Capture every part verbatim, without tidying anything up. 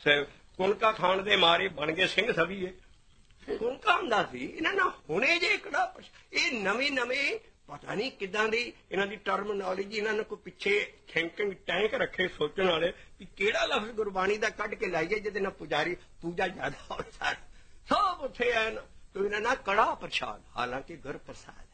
ਕੁਣਕਾ ਖਾਣ ਦੇ ਮਾਰੇ ਬਣ ਗਏ ਸਿੰਘ ਸਭੀਏ। ਕੁਣਕਾ ਹੁੰਦਾ ਸੀ ਇਹਨਾਂ ਨਾਲ ਹੁਣੇ ਜੇ ਕਿਹੜਾ ਇਹ ਨਵੇਂ ਨਵੇਂ ਪਤਾ ਨਹੀਂ ਕਿੱਦਾਂ ਦੀ ਇਹਨਾਂ ਦੀ ਟਰਮਨੋਲੋਜੀ, ਇਹਨਾਂ ਨੇ ਕੋਈ ਪਿੱਛੇ ਥਿੰਕਿੰਗ ਟੈਂਕ ਰੱਖੇ ਸੋਚਣ ਵਾਲੇ ਵੀ ਕਿਹੜਾ ਲਫ਼ਜ਼ ਗੁਰਬਾਣੀ ਦਾ ਕੱਢ ਕੇ ਲਾਈਏ ਜਿਹਦੇ ਨਾਲ ਪੁਜਾਰੀ ਪੂਜਾ ਜ਼ਿਆਦਾ ਹੋ ਜਾਏ। ਸਭ ਉੱਥੇ ਐਨ ਤੋ ਇਹਨਾਂ ਨਾਲ ਕੜਾ ਪ੍ਰਸ਼ਾਦ, ਹਾਲਾਂਕਿ ਗੁਰ ਪ੍ਰਸਾਦ ਹੈ।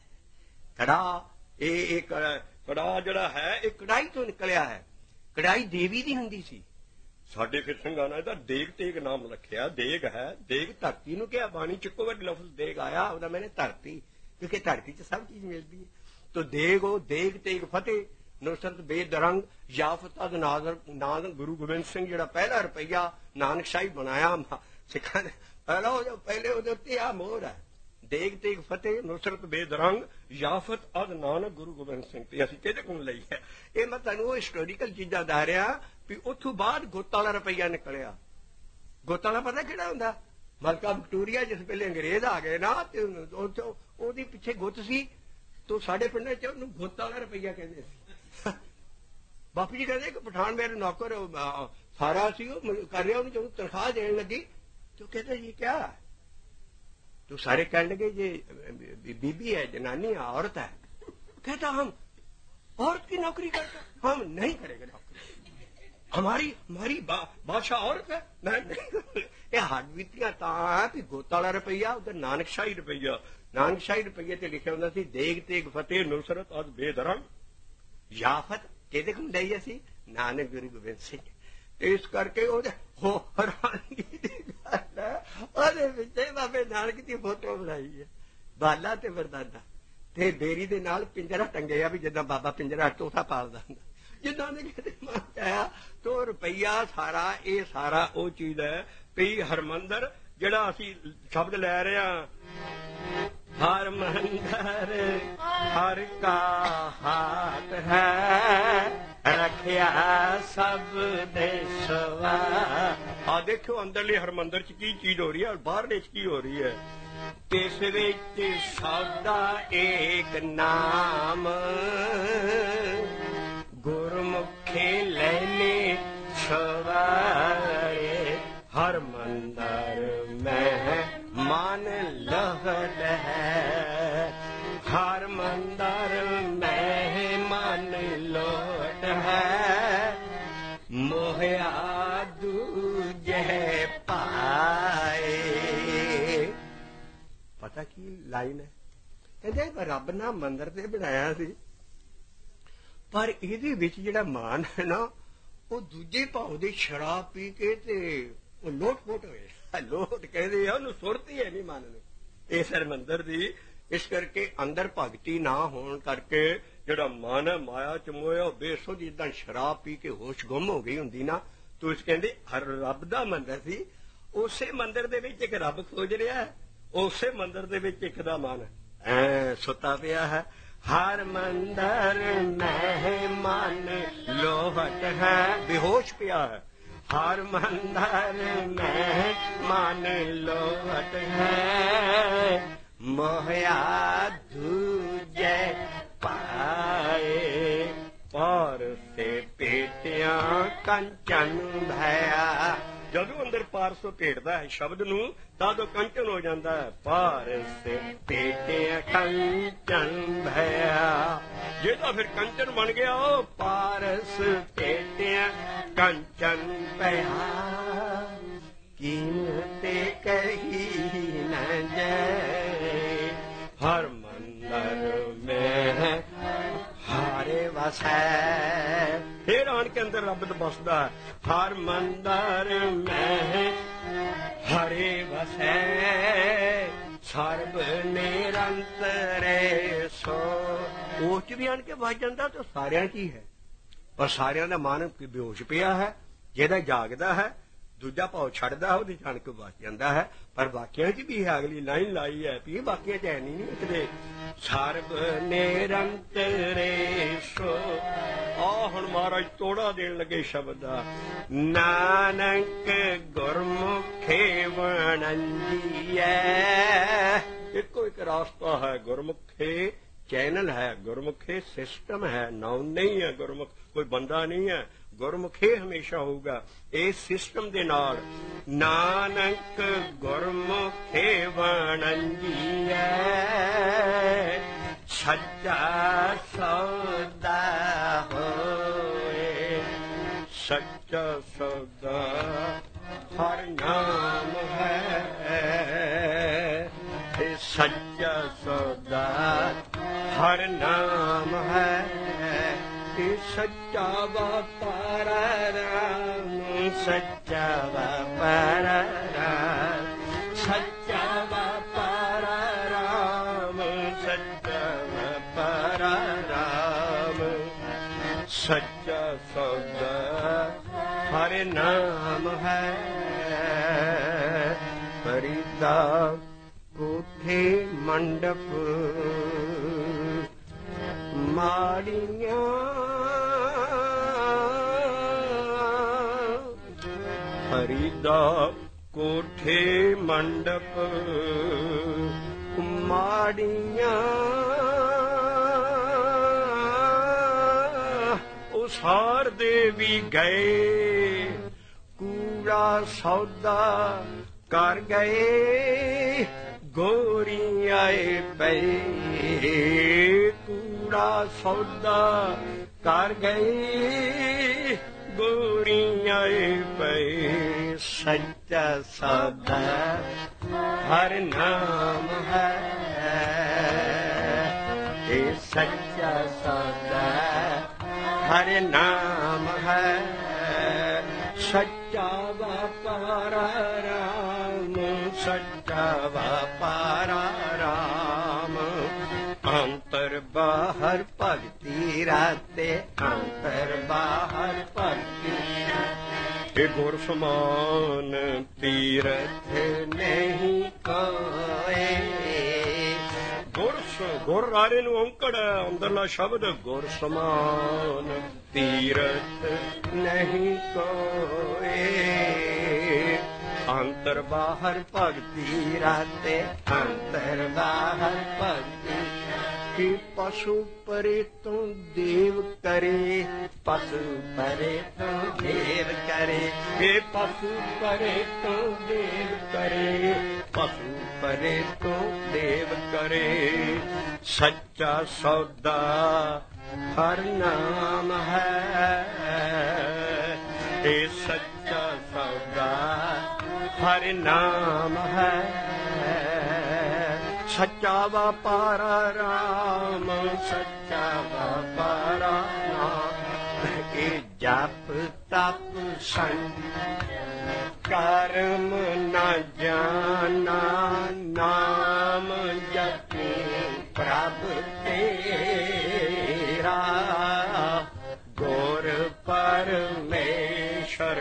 ਕੜਾ ਇਹ ਇਹ ਕੜਾ ਜਿਹੜਾ ਹੈ ਇਹ ਕੜਾਈ ਤੋਂ ਨਿਕਲਿਆ ਹੈ। ਕੜਾਈ ਦੇਵੀ ਦੀ ਹੁੰਦੀ ਸੀ। ਸਾਡੇ ਫਿਰ ਸਿੰਘਾਂ ਨੇ ਇਹਦਾ ਦੇਗ ਤੇਗ ਨਾਮ ਰੱਖਿਆ। ਦੇਗ ਹੈ, ਦੇਗ ਧਰਤੀ ਨੂੰ ਕਿਹਾ। ਬਾਣੀ ਚ ਇੱਕੋ ਵਾਰ ਲਫ਼ਜ਼ ਦੇਗ ਆਇਆ, ਉਹਦਾ ਮੈਨੇ ਧਰਤੀ, ਕਿਉਂਕਿ ਧਰਤੀ ਚ ਸਭ ਚੀਜ਼ ਮਿਲਦੀ ਹੈ। ਤੋ ਦੇਗ ਉਹ ਦੇਗ ਤੇਗ ਫਤਿਹ ਨੁਸਰਤ ਬੇਦਰੰਗ ਯਾਫਤ ਅਦ ਨਾਜ਼ਰ ਨਾਜ਼ਰ ਗੁਰੂ ਗੋਬਿੰਦ ਸਿੰਘ ਜਿਹੜਾ ਪਹਿਲਾ ਰੁਪਈਆ ਨਾਨਕਸ਼ਾਹੀ ਬਣਾਇਆ ਸਿੱਖਾਂ ਨੇ ਪਹਿਲਾ ਉਹ ਪਹਿਲੇ ਉਹਦੇ ਉੱਤੇ ਆ ਮੋਹਰ ਹੈ, ਦੇਗ ਤੇਗ ਫਤਿਹ ਨੁਸਰਤ ਬੇਦਰੰਗ ਯਾਫਤ ਅਦ ਨਾਨਕ ਗੁਰੂ ਗੋਬਿੰਦ ਸਿੰਘ। ਤੇ ਅਸੀਂ ਕਿਹਦੇ ਕੋਲ ਲਈ ਹੈ? ਇਹ ਮੈਂ ਤੁਹਾਨੂੰ ਉਹ ਹਿਸਟੋਰੀਕਲ ਚੀਜ਼ਾਂ ਦੱਸ ਰਿਹਾ ਵੀ ਉੱਥੋਂ ਬਾਅਦ ਗੁੱਤ ਵਾਲਾ ਰੁਪਈਆ ਨਿਕਲਿਆ। ਗੁੱਤ ਵਾਲਾ ਪਤਾ ਕਿਹੜਾ ਹੁੰਦਾ? ਮਲਕਾ ਵਿਕਟੋਰੀਆ ਜਿਸ ਵੇਲੇ ਅੰਗਰੇਜ਼ ਆ ਗਏ ਨਾ ਤੇ ਉਹਦੀ ਪਿੱਛੇ ਗੁੱਤ ਸੀ, ਤੋ ਸਾਡੇ ਪਿੰਡਾਂ ਚ ਉਹਨੂੰ ਗੁੱਤ ਵਾਲਾ ਰੁਪਈਆ ਕਹਿੰਦੇ ਸੀ। ਬਾਪੂ ਜੀ ਕਹਿੰਦੇ ਕਿ ਪਠਾਨ ਮੇਰੇ ਨੌਕਰ ਸਾਰਾ ਸੀ, ਉਹ ਕਰ ਰਿਹਾ, ਉਹਨੂੰ ਜਦੋਂ ਤਨਖਾਹ ਦੇਣ ਲੱਗੀ तो कहते ये क्या है? तो सारे कहने लगे ये बीबी है, जनानी है, औरत है। कहता हम औरत की नौकरी करते, हम नहीं करेंगे नौकरी, हमारी हमारी बा, बादशाह औरत है, मैं नहीं। ये हट बीतियां तां भी गोता वाला रुपया, उधर नानकशाही रुपया, नानकशाही रुपये ते लिखा होंदा सी देग तेग फतेह नुसरत और बेदरंग याफत कहते को दई असी नानक गुरु गोबिंद सिंह। इस करके हो हैरानी दी गल है, ਉਹਦੇ ਵਿੱਚ ਬਾਬੇ ਨਾਨਕ ਦੀ ਫੋਟੋ ਬਣਾਈ ਹੈ, ਬਾਲਾ ਤੇ ਵਰਦਾਨਾ ਤੇ ਬੇਰੀ ਦੇ ਨਾਲ ਪਿੰਜਰਾ ਟੰਗਿਆ ਵੀ ਜਿੱਦਾਂ ਬਾਬਾ ਪਿੰਜਰਾ ਤੋਤਾ ਪਾਲਦਾ ਹੁੰਦਾ, ਜਿੱਦਾਂ ਦੇ ਕਿਤੇ ਮਨ ਆਇਆ। ਤੋ ਰੁਪਈਆ ਸਾਰਾ ਇਹ ਸਾਰਾ ਉਹ ਚੀਜ਼ ਹੈ ਵੀ ਹਰਮੰਦਰ ਜਿਹੜਾ ਅਸੀਂ ਸ਼ਬਦ ਲੈ ਰਹੇ ਹਾਂ, ਹਰ ਮੰਦਰ ਹਰ ਕਾ ਹਾਥ ਹੈ ਰੱਖਿਆ ਸਭ ਦੇਸ਼ਵਾ। ਆ ਦੇਖੋ ਅੰਦਰਲੇ ਹਰਮੰਦਰ ਚ ਕੀ ਚੀਜ਼ ਹੋ ਰਹੀ ਹੈ ਔਰ ਬਾਹਰਲੇ ਚ ਕੀ ਹੋ ਰਹੀ ਹੈ। ਇਸ ਵਿੱਚ ਸੌਦਾ ਏਕ ਨਾਮ ਗੁਰਮੁਖੇ ਲੈਨੇ ਸਵਾਰੇ। ਹਰਮੰਦਰ ਮੈਂ ਮਨ ਲਹਟ ਹੈ, ਹਰਮੰਦਰ ਮੈਂ ਮਨ ਲੋਟ ਹੈ, ਮੋਹਿਆ ਦੂਜੇ ਪਾਏ। ਪਤਾ ਕੀ ਲਾਈਨ ਹੈ? ਕਹਿੰਦੇ ਰੱਬ ਨਾ ਮੰਦਰ ਤੇ ਬਣਾਇਆ ਸੀ, ਪਰ ਇਹਦੇ ਵਿੱਚ ਜਿਹੜਾ ਮਾਨ ਹੈ ਨਾ ਉਹ ਦੂਜੇ ਭਾਵ ਦੀ ਸ਼ਰਾਬ ਪੀ ਕੇ ਤੇ ਉਹ ਲੋਟ ਪੋਟ ਹੋਏ। ਲੋਟ ਕਹਿੰਦੇ ਆ ਉਹਨੂੰ ਸੁਰਤੀ ਹੈ ਨਹੀਂ ਮਨ ਨੂੰ ਇਸ ਹਰਮੰਦਰ ਦੀ। ਇਸ ਕਰਕੇ ਅੰਦਰ ਭਗਤੀ ਨਾ ਹੋਣ ਕਰਕੇ ਜਿਹੜਾ ਮਨ ਹੈ ਮਾਇਆ ਚ ਮੋਇਆ ਬੇਸੁੱਧ ਜਿੱਦਾਂ ਸ਼ਰਾਬ ਪੀ ਕੇ ਹੋਸ਼ ਗੁੰਮ ਹੋ ਗਈ ਹੁੰਦੀ ਨਾ। ਤੁਸੀਂ ਕਹਿੰਦੇ ਹਰ ਰੱਬ ਦਾ ਮੰਦਰ ਸੀ, ਉਸੇ ਮੰਦਰ ਦੇ ਵਿੱਚ ਇੱਕ ਰੱਬ ਖੋਜ ਰਿਹਾ, ਉਸੇ ਮੰਦਰ ਦੇ ਵਿੱਚ ਇੱਕ ਦਾ ਮਨ ਐ ਸੁੱਤਾ ਪਿਆ ਹੈ। ਹਰ ਮੰਦਰ ਮੈਂ ਮਨ ਲੋਹਟ ਹੈ, ਬੇਹੋਸ਼ ਪਿਆ ਹੈ। ਹਰ ਮੰਦਰ ਮੈਂ ਮਨ ਲੋਹਟ ਹੈ, ਮੋਹਿਆ ਦੂਜੇ ਪਾਏ। ਪਰ ਸੇ ਪੇਟਿਆਂ ਕੰਚਨ ਭਇਆ। ਜਦੋਂ ਅੰਦਰ ਪਾਰਸ ਭੇਟਦਾ ਹੈ ਸ਼ਬਦ ਨੂੰ ਤਾਂ ਉਹ ਕੰਚਨ ਹੋ ਜਾਂਦਾ ਹੈ। ਪਾਰਸ ਪੇਟਿਆਂ ਕੰਚਨ ਭਇਆ, ਜੇ ਤਾਂ ਫਿਰ ਕੰਚਨ ਬਣ ਗਿਆ ਉਹ ਪਾਰਸ ਪੇਟਿਆਂ ਕੰਚਨ ਭਇਆ। ਕੀਮਤੇ ਕਹੀ ਨ ਜਾਏ, ਹਰ ਮੰਦਰ ਮੈਂ ਹਾਰੇ ਵਸੈ। ਫਿਰ ਆਣ ਕੇ ਅੰਦਰ ਰੱਬ ਬਸਦਾ, ਹਰ ਮੰਦਰ ਮੈਂ ਹਰੇ ਵਸੈ, ਸਰਬ ਨਿਰੰਤਰੇ ਸੋ। ਉਹ ਚ ਵੀ ਆਣ ਕੇ ਵਸ ਜਾਂਦਾ ਤਾਂ ਸਾਰਿਆਂ ਚ ਹੀ ਹੈ, ਪਰ ਸਾਰਿਆਂ ਦਾ ਮਨ ਬੇਹੋਸ਼ ਪਿਆ ਹੈ। ਜਿਹਦਾ ਜਾਗਦਾ ਹੈ ਦੂਜਾ ਭਾਵ ਛੱਡਦਾ ਉਹਦੇ ਜਾਣ ਕੇ ਵਸ ਜਾਂਦਾ ਹੈ। ਪਰ ਬਾਕੀਆਂ ਚ ਵੀ ਅਗਲੀ ਲਾਈਨ ਲਾਈ ਹੈ ਵੀ ਇਹ ਬਾਕੀਆਂ ਚ ਹੈ ਨਹੀਂ ਕਿਤੇ। ਸਰਬ ਨਿਰੰਤਰੇ ਸੋ। ਆ ਹੁਣ ਮਹਾਰਾਜ ਤੋੜਾ ਦੇਣ ਲੱਗੇ ਸ਼ਬਦ ਦਾ। ਨਾਨਕ ਗੁਰਮੁਖੇ ਵਣੰਜੀਐ। ਇੱਕੋ ਇੱਕ ਰਾਸਤਾ ਹੈ, ਗੁਰਮੁਖੇ ਚੈਨਲ ਹੈ, ਗੁਰਮੁਖੇ ਸਿਸਟਮ ਹੈ, ਨਾਮ ਨਹੀਂ ਹੈ। ਗੁਰਮੁਖ ਕੋਈ ਬੰਦਾ ਨਹੀਂ ਹੈ, ਗੁਰਮੁਖੇ ਹਮੇਸ਼ਾ ਹੋਊਗਾ। ਇਸ ਸਿਸਟਮ ਦੇ ਨਾਲ ਨਾਨਕ ਗੁਰਮੁਖੇ ਵਣੰਜੀਐ ਸੱਚਾ ਸੌਦਾ ਹੋਏ। ਸੱਚਾ ਸੌਦਾ ਹਰ ਨਾਮ ਹੈ, ਸੱਚਾ ਸੌਦਾ ਹਰ ਨਾਮ ਹੈ। ਸੱਚਾ ਵਪਾਰ ਰਾਮ, ਸੱਚਾ ਵਪਾਰ ਰਾਮ, ਸੱਚਾ ਵਪਾਰ ਰਾਮ, ਸੱਚਾ ਵਪਾਰ ਰਾਮ। ਸੱਚਾ ਸੌਦਾ ਹਰ ਨਾਮ ਹੈ। ਫਰੀਦਾ ਕੋਠੇ ਮੰਡਪ ਮਾੜੀਆਂ, ਫਰੀਦਾ ਕੋਠੇ ਮੰਡਪ ਮਾੜੀਆਂ, ਉਸਾਰ ਦੇ ਵੀ ਗਏ ਕੂੜਾ ਸੌਦਾ ਕਰ ਗਏ। ਗੋਰੀ ਆਏ ਪਏ ਕੂੜਾ ਸੌਦਾ ਕਰ ਗਏ, ਗੋਰੀ ਆਏ ਪਏ। ਸੱਚਾ ਸੌਦਾ ਹਰ ਨਾਮ ਹੈ, ਇਹ ਸੱਚਾ ਸੌਦਾ ਹਰ ਨਾਮ ਹੈ। ਸੱਚਾ ਵਪਾਰ ਰਾਮ, ਸੱਚਾ ਵਪਾਰ ਰਾਮ। ਅੰਤਰ ਬਾਹਰ ਭਗਤੀ ਰਾਤੇ, ਅੰਤਰ ਬਾਹਰ ਭਗਤੀ। ਇਹ ਗੁਰ ਸਮਾਨ ਤੀਰਥ ਨਹੀਂ ਕੋਏ। ਗੁਰ ਗੁਰ ਰਾਰੇ ਨੂੰ ਔਂਕੜ ਅੰਦਰਲਾ ਸ਼ਬਦ ਗੁਰ ਸਮਾਨ ਤੀਰਥ ਨਹੀਂ ਕੋਏ। ਅੰਤਰ ਬਾਹਰ ਭਗਤੀ ਰਾਤੇ, ਅੰਤਰ ਬਾਹਰ ਭਗਤੀ। ਕਿ ਪਸ਼ੂ ਪਰੇ ਤੋਂ ਦੇਵ ਕਰੇ, ਪਸ਼ੂ ਪਰੇ ਤੋਂ ਦੇਵ ਕਰੇ। ਇਹ ਪਸ਼ੂ ਪਰੇ ਤੋਂ ਦੇਵ ਕਰੇ, ਪਸ਼ੂ ਪਰੇ ਤੋਂ ਦੇਵ ਕਰੇ। ਸੱਚਾ ਸੌਦਾ ਹਰ ਨਾਮ ਹੈ, ਇਹ ਸੱਚਾ ਸੌਦਾ ਹਰ ਨਾਮ ਹੈ। ਸੱਚਾ ਵਪਾਰ ਰਾਮ, ਸੱਚਾ ਵਪਾਰ ਨਾਮ। ਇਹ ਜਪ ਤਪ ਸੰਗ ਕਰਮ ਨਾ ਜਾਨਾ, ਨਾਮ ਜਪੀ ਪ੍ਰਭ ਤੇਰਾ। ਗੁਰ ਪਰਮੇਸ਼ਰ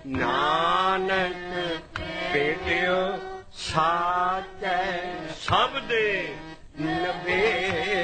ਨਾਨਕ ਭੇਟਿਓ ਸਾਚੈ ਸਭ ਦੇ ਨਵੇਰਾ।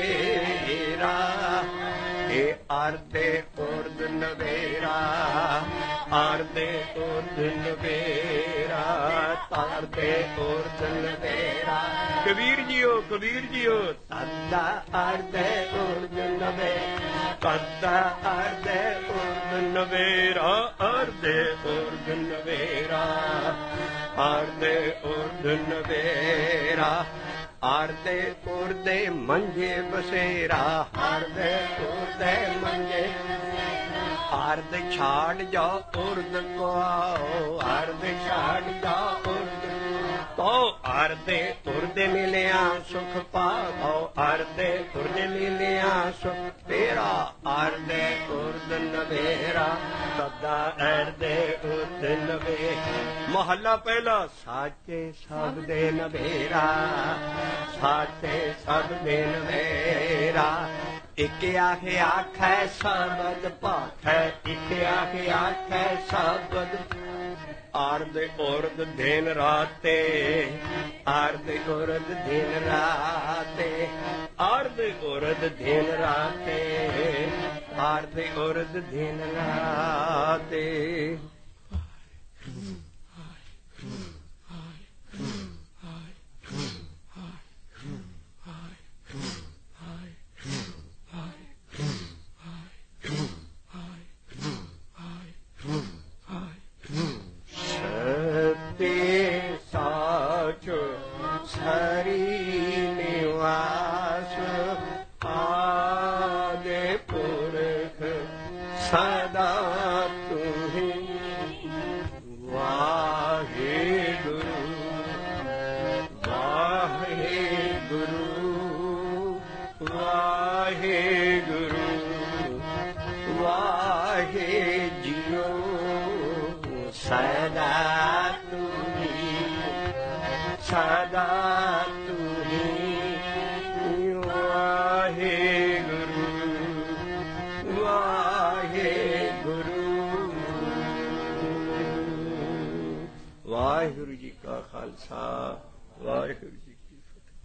ਇਹ ਅਰਦੇ ਉਰਦ ਨਵੇਰਾ, ਅਰਦੇ ਉਰਦ ਨਵੇਰਾ, ਤਰਦੇ ਉਰਦ ਨਵੇਰਾ। ਕਬੀਰ ਜੀਓ, ਕਬੀਰ ਜੀਓ। ਤਦਾ ਅਰਦੇ ਉਰਦ ਨਵੇਰਾ, ਤਦਾ ਅਰਦੇ ਉਰਦ ਨਵੇਰਾ, ਅਰਦੇ ਉਰਦ ਨਵੇਰਾ, ਅਰਦੇ ਉਰਦ ਨਵੇਰਾ। ਆਰਦੇ ਉਰਦੇ ਮੰਝੇ ਬਸੇਰਾ, ਆਰਦੇ ਉਰਦੇ ਮੰਝੇ। ਆਰਦ ਛਾੜ ਜਾਓ ਉਰਦ ਕੋ ਆਓ, ਆਰਦ ਛਾੜ ਜਾਓ ਉਰਦ ਕੋ। ਆਰਦੇ ਉਰਦੇ ਮਿਲਿਆ ਸੁਖ ਪਾਓ, ਆਰਦੇ ਉਰਦੇ ਮਿਲਿਆ ਸੁਖ ਤੇਰਾ। ਆਰਦੇ ਉਰਦ ਨਵੇਰਾ, ਸਦਾ ਅਰਦੇ ਉਰਦ ਨਵੇ। ਮਹੱਲਾ ਪਹਿਲਾ। ਸਾਚੇ ਸਭ ਦੇ ਨਵੇਰਾ, ਸਾਚੇ ਸਭ ਦੇ ਨਵੇਰਾ। ਇਕ ਆਖੇ ਆਖੈ ਸਬਦ ਭਾਖੈ, ਇਕ ਆਖੇ ਆਖੈ ਸਬਦ। ਆਰਦ ਉਰਦ ਦਿਨ ਰਾਤੇ, ਆਰਦ ਉਰਦ ਦਿਨ ਰਾਤੇ, ਆਰਦ ਉਰਦ ਦਿਨ ਰਾਤੇ, ਆਰਦ ਉਰਦ ਦਿਨ ਰਾਤੇ। सदा तुही सदा तुही वाहे गुरु वाहे गुरु वाहिगुरु जी का खालसा वाहिगुरु जी की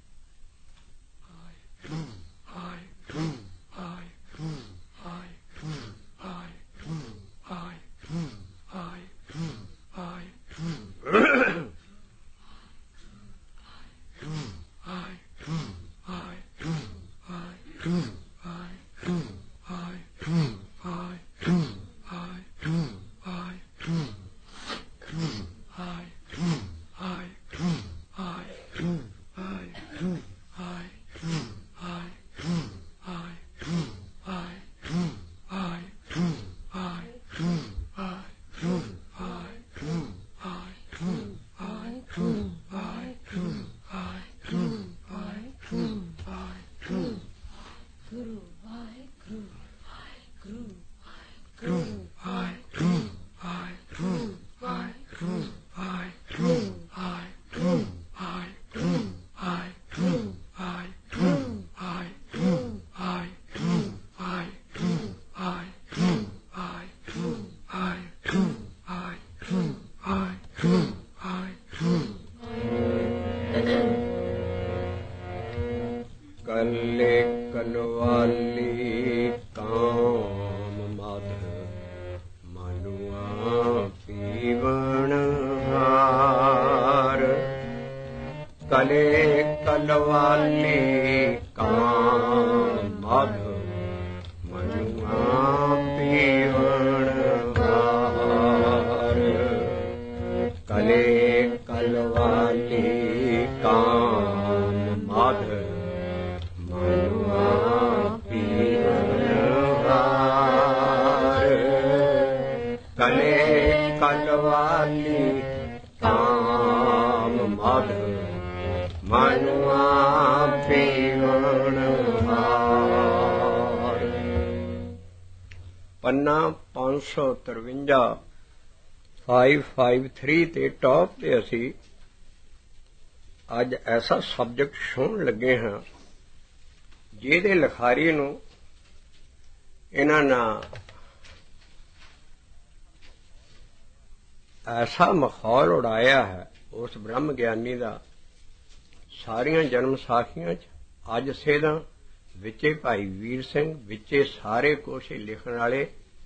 ਪੰਨਾ ਪੰਜ ਸੌ ਤਰਵੰਜਾ ਪੰਜ ਸੌ ਤਿੰਨ ਤੇ ਟੌਪ ਤੇ ਅਸੀਂ ਅੱਜ ਐਸਾ ਸਬਜੈਕਟ ਸੁਣਨ ਲੱਗੇ ਹਾਂ ਜਿਹਦੇ ਲਿਖਾਰੀ ਨੂੰ ਇਹਨਾਂ ਨੇ ਐਸਾ ਮਖੌਲ ਉਡਾਇਆ ਹੈ ਉਸ ਬ੍ਰਹਮ ਗਿਆਨੀ ਦਾ ਸਾਰੀਆਂ ਜਨਮ ਸਾਖੀਆਂ 'ਚ ਅੱਜ ਸੇਧਾਂ ਵਿੱਚੇ ਭਾਈ ਵੀਰ ਸਿੰਘ ਵਿੱਚੇ ਸਾਰੇ ਕੁਛ ਲਿਖਣ ਵਾਲੇ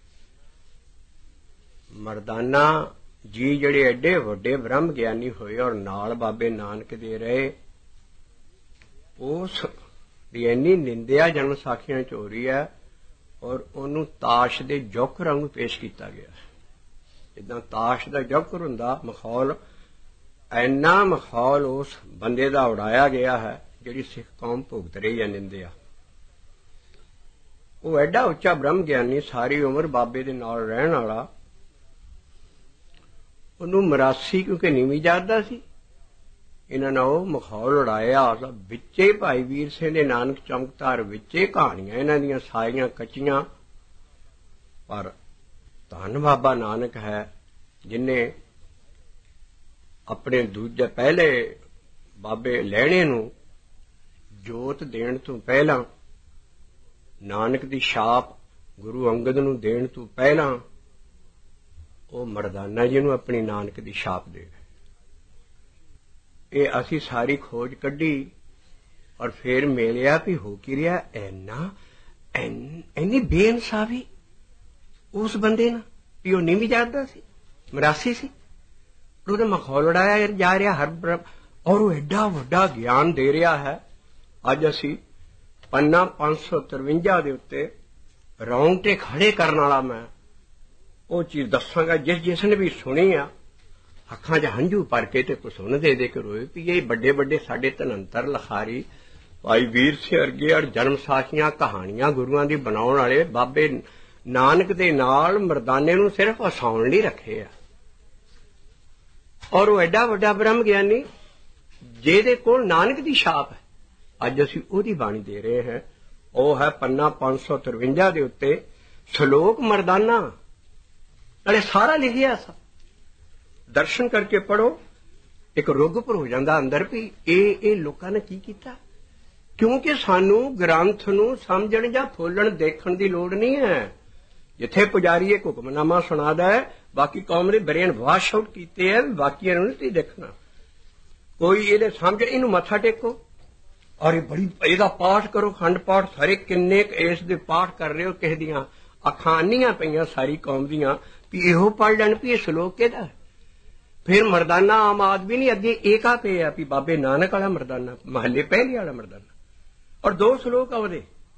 ਮਰਦਾਨਾ ਜੀ ਜਿਹੜੇ ਐਡੇ ਵੱਡੇ ਬ੍ਰਹਮ ਗਿਆਨੀ ਹੋਏ ਔਰ ਨਾਲ ਬਾਬੇ ਨਾਨਕ ਦੇ ਰਹੇ ਉਸ ਦੀ ਇੰਨੀ ਨਿੰਦਿਆ ਜਨਮ ਸਾਖੀਆਂ 'ਚ ਹੋ ਰਹੀ ਹੈ ਔਰ ਉਹਨੂੰ ਤਾਸ਼ ਦੇ ਜੋਕਰ ਵਾਂਗੂ ਪੇਸ਼ ਕੀਤਾ ਗਿਆ ਜਿੱਦਾਂ ਤਾਸ਼ ਦਾ ਜੋਕਰ ਹੁੰਦਾ ਮਖੌਲ ਇੰਨਾ ਮਖੌਲ ਉਸ ਬੰਦੇ ਦਾ ਉਡਾਇਆ ਗਿਆ ਹੈ ਜਿਹੜੀ ਸਿੱਖ ਕੌਮ ਭੁਗਤ ਰਹੀ ਹੈ ਨਿੰਦਿਆ ਉਹ ਐਡਾ ਉੱਚਾ ਬ੍ਰਹਮ ਗਿਆਨੀ ਸਾਰੀ ਉਮਰ ਬਾਬੇ ਦੇ ਨਾਲ ਰਹਿਣ ਵਾਲਾ ਉਹਨੂੰ ਮਰਾਸੀ ਕਿਉਂਕਿ ਨੀਵੀਂ ਜਾਣਦਾ ਸੀ ਇਹਨਾਂ ਨੇ ਉਹ ਮਖੌਲ ਉਡਾਇਆ ਵਿੱਚੇ ਭਾਈ ਵੀਰ ਸਿੰਘ ਦੇ ਨਾਨਕ ਚਮਕਦਾਰ ਵਿੱਚੇ ਕਹਾਣੀਆਂ ਇਹਨਾਂ ਦੀਆਂ ਸਾਰੀਆਂ ਕੱਚੀਆਂ ਪਰ ਧੰਨ ਬਾਬਾ ਨਾਨਕ ਹੈ ਜਿਨੇ ਆਪਣੇ ਦੂਜੇ ਪਹਿਲੇ ਬਾਬੇ ਲੈਣੇ ਨੂੰ ਜੋਤ ਦੇਣ ਤੋਂ ਪਹਿਲਾਂ ਨਾਨਕ ਦੀ ਛਾਪ ਗੁਰੂ ਅੰਗਦ ਨੂੰ ਦੇਣ ਤੋਂ ਪਹਿਲਾਂ ਉਹ ਮਰਦਾਨਾ ਜੀ ਨੂੰ ਆਪਣੀ ਨਾਨਕ ਦੀ ਛਾਪ ਦੇ ਇਹ ਅਸੀਂ ਸਾਰੀ ਖੋਜ ਕੱਢੀ ਔਰ ਫੇਰ ਮਿਲਿਆ ਵੀ ਹੋ ਕੀ ਰਿਹਾ ਇੰਨਾ ਇੰਨੀ ਬੇਇਨਸਾਫੀ ਉਸ ਬੰਦੇ ਨਾਲ ਵੀ ਉਹ ਨੀਵੀਂ ਜਾਣਦਾ ਸੀ ਮਰਾਸੀ ਸੀ ਉਹਦਾ ਮਖੌਲ ਉਡਾਇਆ ਜਾ ਰਿਹਾ ਹਰ ਔਰ ਉਹ ਐਡਾ ਵੱਡਾ ਗਿਆਨ ਦੇ ਰਿਹਾ ਹੈ ਅੱਜ ਅਸੀਂ ਪੰਨਾ ਪੰਜ ਸੌ ਤਰਵੰਜਾ ਦੇ ਉੱਤੇ ਰੌਂਗਟੇ ਖੜੇ ਕਰਨ ਵਾਲਾ ਮੈਂ ਉਹ ਚੀਜ਼ ਦੱਸਾਂਗਾ ਜਿਸ ਜਿਸ ਨੇ ਵੀ ਸੁਣੀ ਆ ਅੱਖਾਂ 'ਚ ਹੰਝੂ ਭਰ ਕੇ ਤੇ ਕੁਸੁਣ ਦੇ ਦੇ ਕੇ ਰੋਏ ਵੀ ਇਹ ਵੱਡੇ ਵੱਡੇ ਸਾਡੇ ਧਨੰਤਰ ਲਿਖਾਰੀ ਭਾਈ ਵੀਰ ਸਿੰਘ ਵਰਗੇ ਔਰ ਜਨਮ ਸਾਖੀਆਂ ਕਹਾਣੀਆਂ ਗੁਰੂਆਂ ਦੀ ਬਣਾਉਣ ਵਾਲੇ ਬਾਬੇ ਨਾਨਕ ਦੇ ਨਾਲ ਮਰਦਾਨੇ ਨੂੰ ਸਿਰਫ ਹਸਾਉਣ ਲਈ ਰੱਖੇ ਆ ਔਰ ਉਹ ਐਡਾ ਵੱਡਾ ਬ੍ਰਹਮ ਗਿਆਨੀ ਜਿਹਦੇ ਕੋਲ ਨਾਨਕ ਦੀ ਛਾਪ ਹੈ ਅੱਜ ਅਸੀਂ ਉਹਦੀ ਬਾਣੀ ਦੇ ਰਹੇ ਹਾਂ ਉਹ ਹੈ ਪੰਨਾ ਪੰਜ ਸੌ ਤਰਵੰਜਾ ਦੇ ਉੱਤੇ ਸ਼ਲੋਕ ਮਰਦਾਨਾ ਨਾਲੇ ਸਾਰਾ ਲਿਖਿਆ ਸਾ ਦਰਸ਼ਨ ਕਰਕੇ ਪੜੋ, ਇੱਕ ਰੁੱਗ ਭਰ ਹੋ ਜਾਂਦਾ ਅੰਦਰ ਵੀ ਇਹ ਇਹ ਲੋਕਾਂ ਨੇ ਕੀ ਕੀਤਾ। ਕਿਉਂਕਿ ਸਾਨੂੰ ਗ੍ਰੰਥ ਨੂੰ ਸਮਝਣ ਜਾਂ ਫੋਲਣ ਦੇਖਣ ਦੀ ਲੋੜ ਨਹੀਂ ਹੈ। ਜਿੱਥੇ ਪੁਜਾਰੀ ਇੱਕ ਹੁਕਮਨਾਮਾ ਸੁਣਾਦਾ ਹੈ, ਬਾਕੀ ਕੌਮ ਦੇ ਬਰੇਨ ਵਾਸ਼ ਆਊਟ ਕੀਤੇ ਹੈ, ਬਾਕੀਆਂ ਨੂੰ ਨਹੀਂ ਤੁਸੀਂ ਦੇਖਣਾ। ਕੋਈ ਇਹਦੇ ਸਮਝ, ਇਹਨੂੰ ਮੱਥਾ ਟੇਕੋ ਔਰ ਇਹ ਬੜੀ ਇਹਦਾ ਪਾਠ ਕਰੋ, ਖੰਡ ਪਾਠ ਸਾਰੇ ਕਿੰਨੇ ਇਸ ਦੇ ਪਾਠ ਕਰ ਰਹੇ ਹੋ। ਕਿਸੇ ਦੀਆਂ ਅੱਖਾਂ ਅੰਨੀਆਂ ਪਈਆਂ ਸਾਰੀ ਕੌਮ ਦੀਆਂ ਵੀ ਇਹੋ ਪੜ੍ਹ ਲੈਣ ਵੀ ਇਹ ਸ਼ਲੋਕ ਕਿਹਦਾ। ਫਿਰ ਮਰਦਾਨਾ ਆਮ ਆਦਮੀ ਨਹੀਂ, ਅੱਗੇ ਏਕਾ ਪਿਆ ਵੀ ਬਾਬੇ ਨਾਨਕ ਵਾਲਾ ਮਰਦਾਨਾ, ਮਹੱਲੇ ਪਹਿਲੇ ਵਾਲਾ ਮਰਦਾਨਾ, ਔਰ ਦੋ ਸ਼ਲੋਕ ਆ ਉਹਦੇ।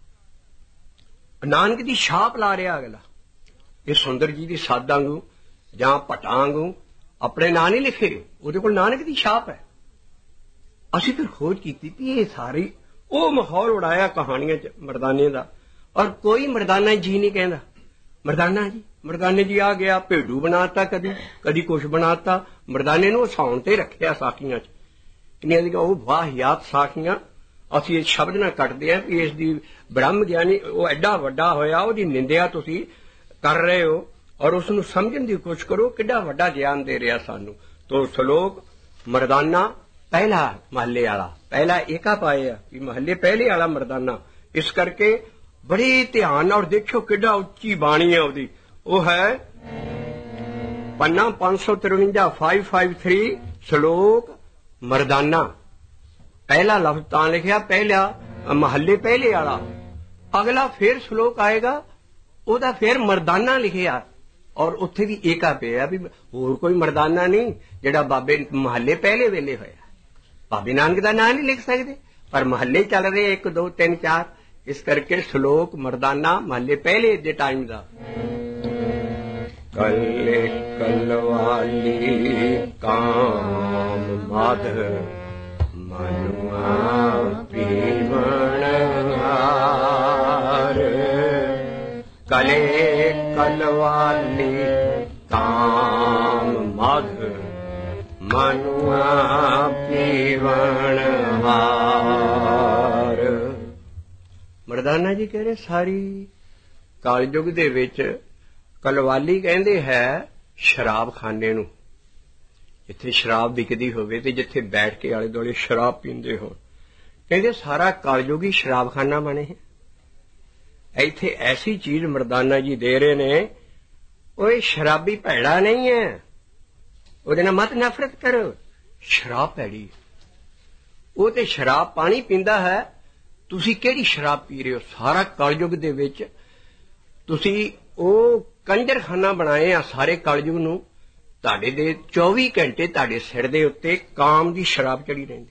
ਨਾਨਕ ਦੀ ਛਾਪ ਲਾ ਰਿਹਾ ਅਗਲਾ। ਇਹ ਸੁੰਦਰ ਜੀ ਦੀ ਸਾਧ ਵਾਂਗੂ ਜਾਂ ਭੱਟਾਂ ਵਾਂਗੂ ਆਪਣੇ ਨਾਂ ਨਹੀਂ ਲਿਖੇ, ਉਹਦੇ ਕੋਲ ਨਾਨਕ ਦੀ ਛਾਪ ਹੈ। ਅਸੀਂ ਫਿਰ ਖੋਜ ਕੀਤੀ ਵੀ ਇਹ ਸਾਰੀ ਉਹ ਮਾਹੌਲ ਉਡਾਇਆ ਕਹਾਣੀਆਂ ਚ ਮਰਦਾਨੇ ਦਾ, ਔਰ ਕੋਈ ਮਰਦਾਨਾ ਜੀ ਨਹੀਂ ਕਹਿੰਦਾ ਮਰਦਾਨਾ ਜੀ ਮਰਦਾਨੇ ਜੀ ਆ ਗਿਆ, ਭੇਡੂ ਬਣਾਤਾ, ਕਦੀ ਕਦੀ ਕੁਛ ਬਣਾਤਾ। ਮਰਦਾਨੇ ਨੂੰ ਹਸਾਉਣ ਤੇ ਰੱਖਿਆ ਸਾਖੀਆਂ ਚ। ਕਿੰਨੀਆਂ ਦੀਆਂ ਉਹ ਵਾਹਿਆਤ ਸਾਖੀਆਂ ਅਸੀਂ ਇਸ ਸ਼ਬਦ ਨਾਲ ਕੱਟਦੇ ਹਾਂ ਵੀ ਇਸ ਦੀ ਬ੍ਰਹਮ ਗਿਆਨੀ ਉਹ ਐਡਾ ਵੱਡਾ ਹੋਇਆ, ਉਹਦੀ ਨਿੰਦਿਆ ਤੁਸੀਂ ਕਰ ਰਹੇ ਹੋ ਔਰ ਉਸ ਨੂੰ ਸਮਝਣ ਦੀ ਕੋਸ਼ਿਸ਼ ਕਰੋ ਕਿੱਡਾ ਵੱਡਾ ਗਿਆਨ ਦੇ ਰਿਹਾ ਸਾਨੂੰ। ਤੋ ਸ਼ਲੋਕ ਮਰਦਾਨਾ ਪਹਿਲਾ ਮਹੱਲੇ ਵਾਲਾ, ਪਹਿਲਾ ਏਕਾ ਪਾਇਆ ਵੀ ਮਹੱਲੇ ਪਹਿਲੇ ਵਾਲਾ ਮਰਦਾਨਾ। ਇਸ ਕਰਕੇ ਬੜੇ ਧਿਆਨ ਨਾਲ ਦੇਖਿਓ ਕਿੱਡਾ ਉੱਚੀ ਬਾਣੀ ਹੈ ਉਹਦੀ। ਉਹ ਹੈ ਪੰਨਾ ਪੰਜ ਸੌ ਤਰਵੰਜਾ ਫਾਈਵ ਫਾਈਵ ਥ੍ਰੀ ਸ਼ਲੋਕ ਮਰਦਾਨਾ। ਪਹਿਲਾ ਲਫ਼ਜ਼ ਤਾਂ ਲਿਖਿਆ ਪਹਿਲਾ ਮਹੱਲੇ ਪਹਿਲੇ ਵਾਲਾ, ਅਗਲਾ ਫਿਰ ਸ਼ਲੋਕ ਆਏਗਾ ਉਹਦਾ ਫਿਰ ਮਰਦਾਨਾ ਲਿਖਿਆ ਔਰ ਉੱਥੇ ਵੀ ਏਕਾ ਪਿਆ ਵੀ ਹੋਰ ਕੋਈ ਮਰਦਾਨਾ ਨਹੀਂ ਜਿਹੜਾ ਬਾਬੇ ਮਹੱਲੇ ਪਹਿਲੇ ਵੇਲੇ ਹੋਇਆ। ਬਾਬੇ ਨਾਨਕ ਦਾ ਨਾਂ ਨਹੀਂ ਲਿਖ ਸਕਦੇ ਪਰ ਮਹੱਲੇ ਚੱਲ ਰਹੇ ਇੱਕ ਦੋ ਤਿੰਨ ਚਾਰ, ਇਸ ਕਰਕੇ ਸ਼ਲੋਕ ਮਰਦਾਨਾ ਮਹੱਲੇ ਪਹਿਲੇ ਦੇ ਟਾਈਮ ਦਾ। ਕੱਲੇ ਕਲਵਾਲੀ ਕਾਮ ਮਾਧ ਮਨੁਆ ਪੀਵਣ ਹਾਰ, ਕਲੇ ਕਲਵਾਲੀ ਕਾਮ ਮਾਧ ਮਨੁਆ ਪੀਵਣ ਹਾਰ। ਮਰਦਾਨਾ ਜੀ ਕਹਿ ਰਹੇ ਸਾਰੀ ਕਾਲਯੁਗ ਦੇ ਵਿੱਚ ਕਲਵਾਲੀ ਕਹਿੰਦੇ ਹੈ ਸ਼ਰਾਬਖਾਨੇ ਨੂੰ, ਜਿੱਥੇ ਸ਼ਰਾਬ ਵਿਕਦੀ ਹੋਵੇ ਤੇ ਜਿੱਥੇ ਬੈਠ ਕੇ ਆਲੇ ਦੁਆਲੇ ਸ਼ਰਾਬ ਪੀਂਦੇ ਹੋਣ। ਕਹਿੰਦੇ ਸਾਰਾ ਕਾਲਯੁਗ ਹੀ ਸ਼ਰਾਬਖਾਨਾ ਬਣੇ ਹੈ। ਇੱਥੇ ਐਸੀ ਚੀਜ਼ ਮਰਦਾਨਾ ਜੀ ਦੇ ਰਹੇ ਨੇ, ਉਹ ਇਹ ਸ਼ਰਾਬੀ ਭੈੜਾ ਨਹੀਂ ਹੈ, ਉਹਦੇ ਨਾਲ ਮਤ ਨਫ਼ਰਤ ਕਰੋ। ਸ਼ਰਾਬ ਭੈੜੀ, ਉਹ ਤੇ ਸ਼ਰਾਬ ਪਾਣੀ ਪੀਂਦਾ ਹੈ, ਤੁਸੀਂ ਕਿਹੜੀ ਸ਼ਰਾਬ ਪੀ ਰਹੇ ਹੋ। ਸਾਰਾ ਕਲਯੁਗ ਦੇ ਵਿੱਚ ਤੁਸੀਂ ਉਹ ਕੰਜਰਖਾਨਾ ਬਣਾਏ ਆ ਸਾਰੇ ਕਲਯੁਗ ਨੂੰ। ਤੁਹਾਡੇ ਦੇ ਚੌਵੀ ਘੰਟੇ ਤੁਹਾਡੇ ਸਿਰ ਦੇ ਉੱਤੇ ਕਾਮ ਦੀ ਸ਼ਰਾਬ ਚੜੀ ਰਹਿੰਦੀ।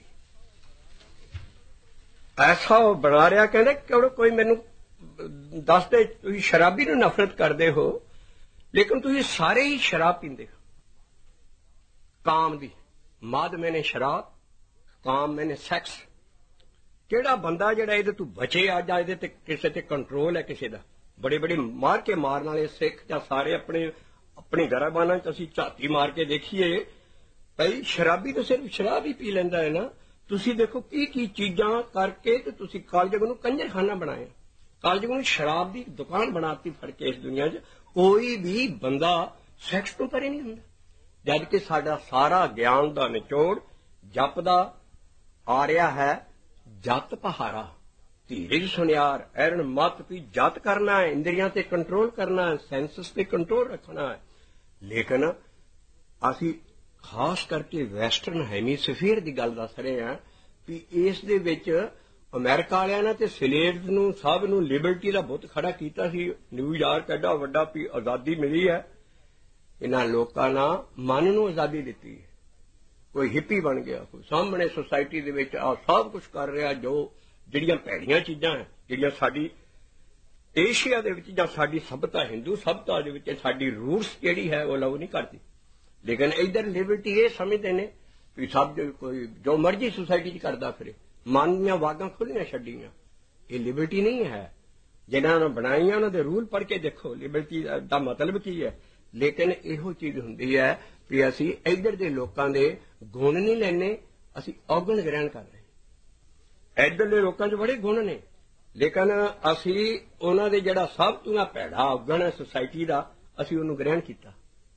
ਐਸਾ ਉਹ ਬਣਾ ਰਿਹਾ, ਕਹਿੰਦੇ ਕਿਉਂ ਕੋਈ ਮੈਨੂੰ ਦੱਸਦੇ ਤੁਸੀਂ ਸ਼ਰਾਬੀ ਨੂੰ ਨਫ਼ਰਤ ਕਰਦੇ ਹੋ ਲੇਕਿਨ ਤੁਸੀਂ ਸਾਰੇ ਹੀ ਸ਼ਰਾਬ ਪੀਂਦੇ ਹੋ। ਕਾਮ ਦੀ ਮਾਦ ਮੈਨੇ ਸ਼ਰਾਬ, ਕਾਮ ਮੈਨੇ ਸੈਕਸ। ਕਿਹੜਾ ਬੰਦਾ ਜਿਹੜਾ ਇਹਦੇ ਤੋਂ ਬਚੇ ਅੱਜ ਇਹਦੇ ਤੇ ਕਿਸੇ ਤੇ ਕੰਟਰੋਲ ਹੈ ਕਿਸੇ ਦਾ। ਬੜੇ ਬੜੇ ਮਾਰ ਕੇ ਮਾਰਨ ਵਾਲੇ ਸਿੱਖ ਜਾਂ ਸਾਰੇ ਆਪਣੇ ਆਪਣੇ ਗਰਾਬਾਨਾਂ ਚ ਅਸੀਂ ਝਾਤੀ ਮਾਰ ਕੇ ਦੇਖੀਏ ਭਈ ਸ਼ਰਾਬੀ ਤਾਂ ਸਿਰਫ ਸ਼ਰਾਬ ਹੀ ਪੀ ਲੈਂਦਾ ਹੈ ਨਾ। ਤੁਸੀਂ ਦੇਖੋ ਕੀ ਕੀ ਚੀਜ਼ਾਂ ਕਰਕੇ ਤੇ ਤੁਸੀਂ ਕਾਲਜਗ ਨੂੰ ਕੰਜਰਖਾਨਾ ਬਣਾਇਆ, ਕਾਲਜਗ ਨੂੰ ਸ਼ਰਾਬ ਦੀ ਦੁਕਾਨ ਬਣਾਤੀ ਫੜ ਕੇ। ਇਸ ਦੁਨੀਆ 'ਚ ਕੋਈ ਵੀ ਬੰਦਾ ਸੈਕਸ ਤੋਂ ਪਰੇ ਨਹੀਂ ਹੁੰਦਾ, ਜਦ ਕਿ ਸਾਡਾ ਸਾਰਾ ਗਿਆਨ ਦਾ ਨਿਚੋੜ ਜਪ ਦਾ ਆ ਰਿਹਾ ਹੈ। ਜਤ ਪਹਾਰਾ, ਧੀਰਜ ਸੁਨਿਆਰ, ਐਰਨ ਮਤ ਵੀ ਜਤ ਕਰਨਾ ਹੈ, ਇੰਦਰੀਆਂ ਤੇ ਕੰਟਰੋਲ ਕਰਨਾ ਹੈ, ਸੈਂਸਸ ਤੇ ਕੰਟਰੋਲ ਰੱਖਣਾ ਹੈ। ਲੇਕਿਨ ਅਸੀਂ ਖਾਸ ਕਰਕੇ ਵੈਸਟਰਨ ਹੈਮੀਸਫੀਅਰ ਦੀ ਗੱਲ ਦੱਸ ਰਹੇ ਹਾਂ ਵੀ ਇਸ ਦੇ ਵਿੱਚ ਅਮਰੀਕਾ ਵਾਲਿਆਂ ਨੇ ਤੇ ਸਲੇਵਜ਼ ਨੂੰ ਸਭ ਨੂੰ ਲਿਬਰਟੀ ਦਾ ਬੁੱਤ ਖੜਾ ਕੀਤਾ ਸੀ। ਨਿਊਯਾਰਕ ਐਡਾ ਵੱਡਾ ਵੀ ਆਜ਼ਾਦੀ ਮਿਲੀ ਹੈ, ਇਹਨਾਂ ਲੋਕਾਂ ਨਾਲ ਮਨ ਨੂੰ ਆਜ਼ਾਦੀ ਦਿੱਤੀ ਹੈ। ਕੋਈ ਹਿੱਪੀ ਬਣ ਗਿਆ, ਕੋਈ ਸਾਹਮਣੇ ਸੁਸਾਇਟੀ ਦੇ ਵਿੱਚ ਆ ਸਭ ਕੁਝ ਕਰ ਰਿਹਾ, ਜੋ ਜਿਹੜੀਆਂ ਭੈੜੀਆਂ ਚੀਜ਼ਾਂ ਹੈ ਜਿਹੜੀਆਂ ਸਾਡੀ ਏਸ਼ੀਆ ਦੇ ਵਿੱਚ ਜਾਂ ਸਾਡੀ ਸਭਿਅਤਾ ਹਿੰਦੂ ਸਭਿਅਤਾ ਦੇ ਵਿੱਚ ਸਾਡੀ ਰੂਟਸ ਜਿਹੜੀ ਹੈ ਉਹ ਅਲਾਉ ਨਹੀਂ ਕਰਦੀ। ਲੇਕਿਨ ਇੱਧਰ ਲਿਬਰਟੀ ਇਹ ਸਮਝਦੇ ਨੇ ਵੀ ਸਭ ਕੋਈ ਜੋ ਮਰਜ਼ੀ ਸੁਸਾਇਟੀ 'ਚ ਕਰਦਾ ਫਿਰੇ, ਮਨ ਦੀਆਂ ਵਾਗਾਂ ਖੁੱਲੀਆਂ ਛੱਡੀਆਂ। ਇਹ ਲਿਬਰਟੀ ਨਹੀਂ ਹੈ। ਜਿਹਨਾਂ ਨੇ ਬਣਾਈਆਂ ਉਹਨਾਂ ਦੇ ਰੂਲ ਪੜ੍ਹ ਕੇ ਦੇਖੋ ਲਿਬਰਟੀ ਦਾ ਮਤਲਬ ਕੀ ਹੈ। ਲੇਕਿਨ ਇਹੋ ਚੀਜ਼ ਹੁੰਦੀ ਹੈ ਵੀ ਅਸੀਂ ਇੱਧਰ ਦੇ ਲੋਕਾਂ ਦੇ ਗੁਣ ਨਹੀਂ ਲੈਣੇ, ਅਸੀਂ ਔਗਣ ਗ੍ਰਹਿਣ ਕਰ ਰਹੇ। ਇੱਧਰ ਦੇ ਲੋਕਾਂ 'ਚ ਬੜੇ ਗੁਣ ਨੇ ਲੇਕਿਨ ਅਸੀਂ ਉਹਨਾਂ ਦੇ ਜਿਹੜਾ ਸਭ ਤੋਂ ਭੈੜਾ ਔਗਣ ਹੈ ਸੁਸਾਇਟੀ ਦਾ, ਅਸੀਂ ਉਹਨੂੰ ਗ੍ਰਹਿਣ ਕੀਤਾ।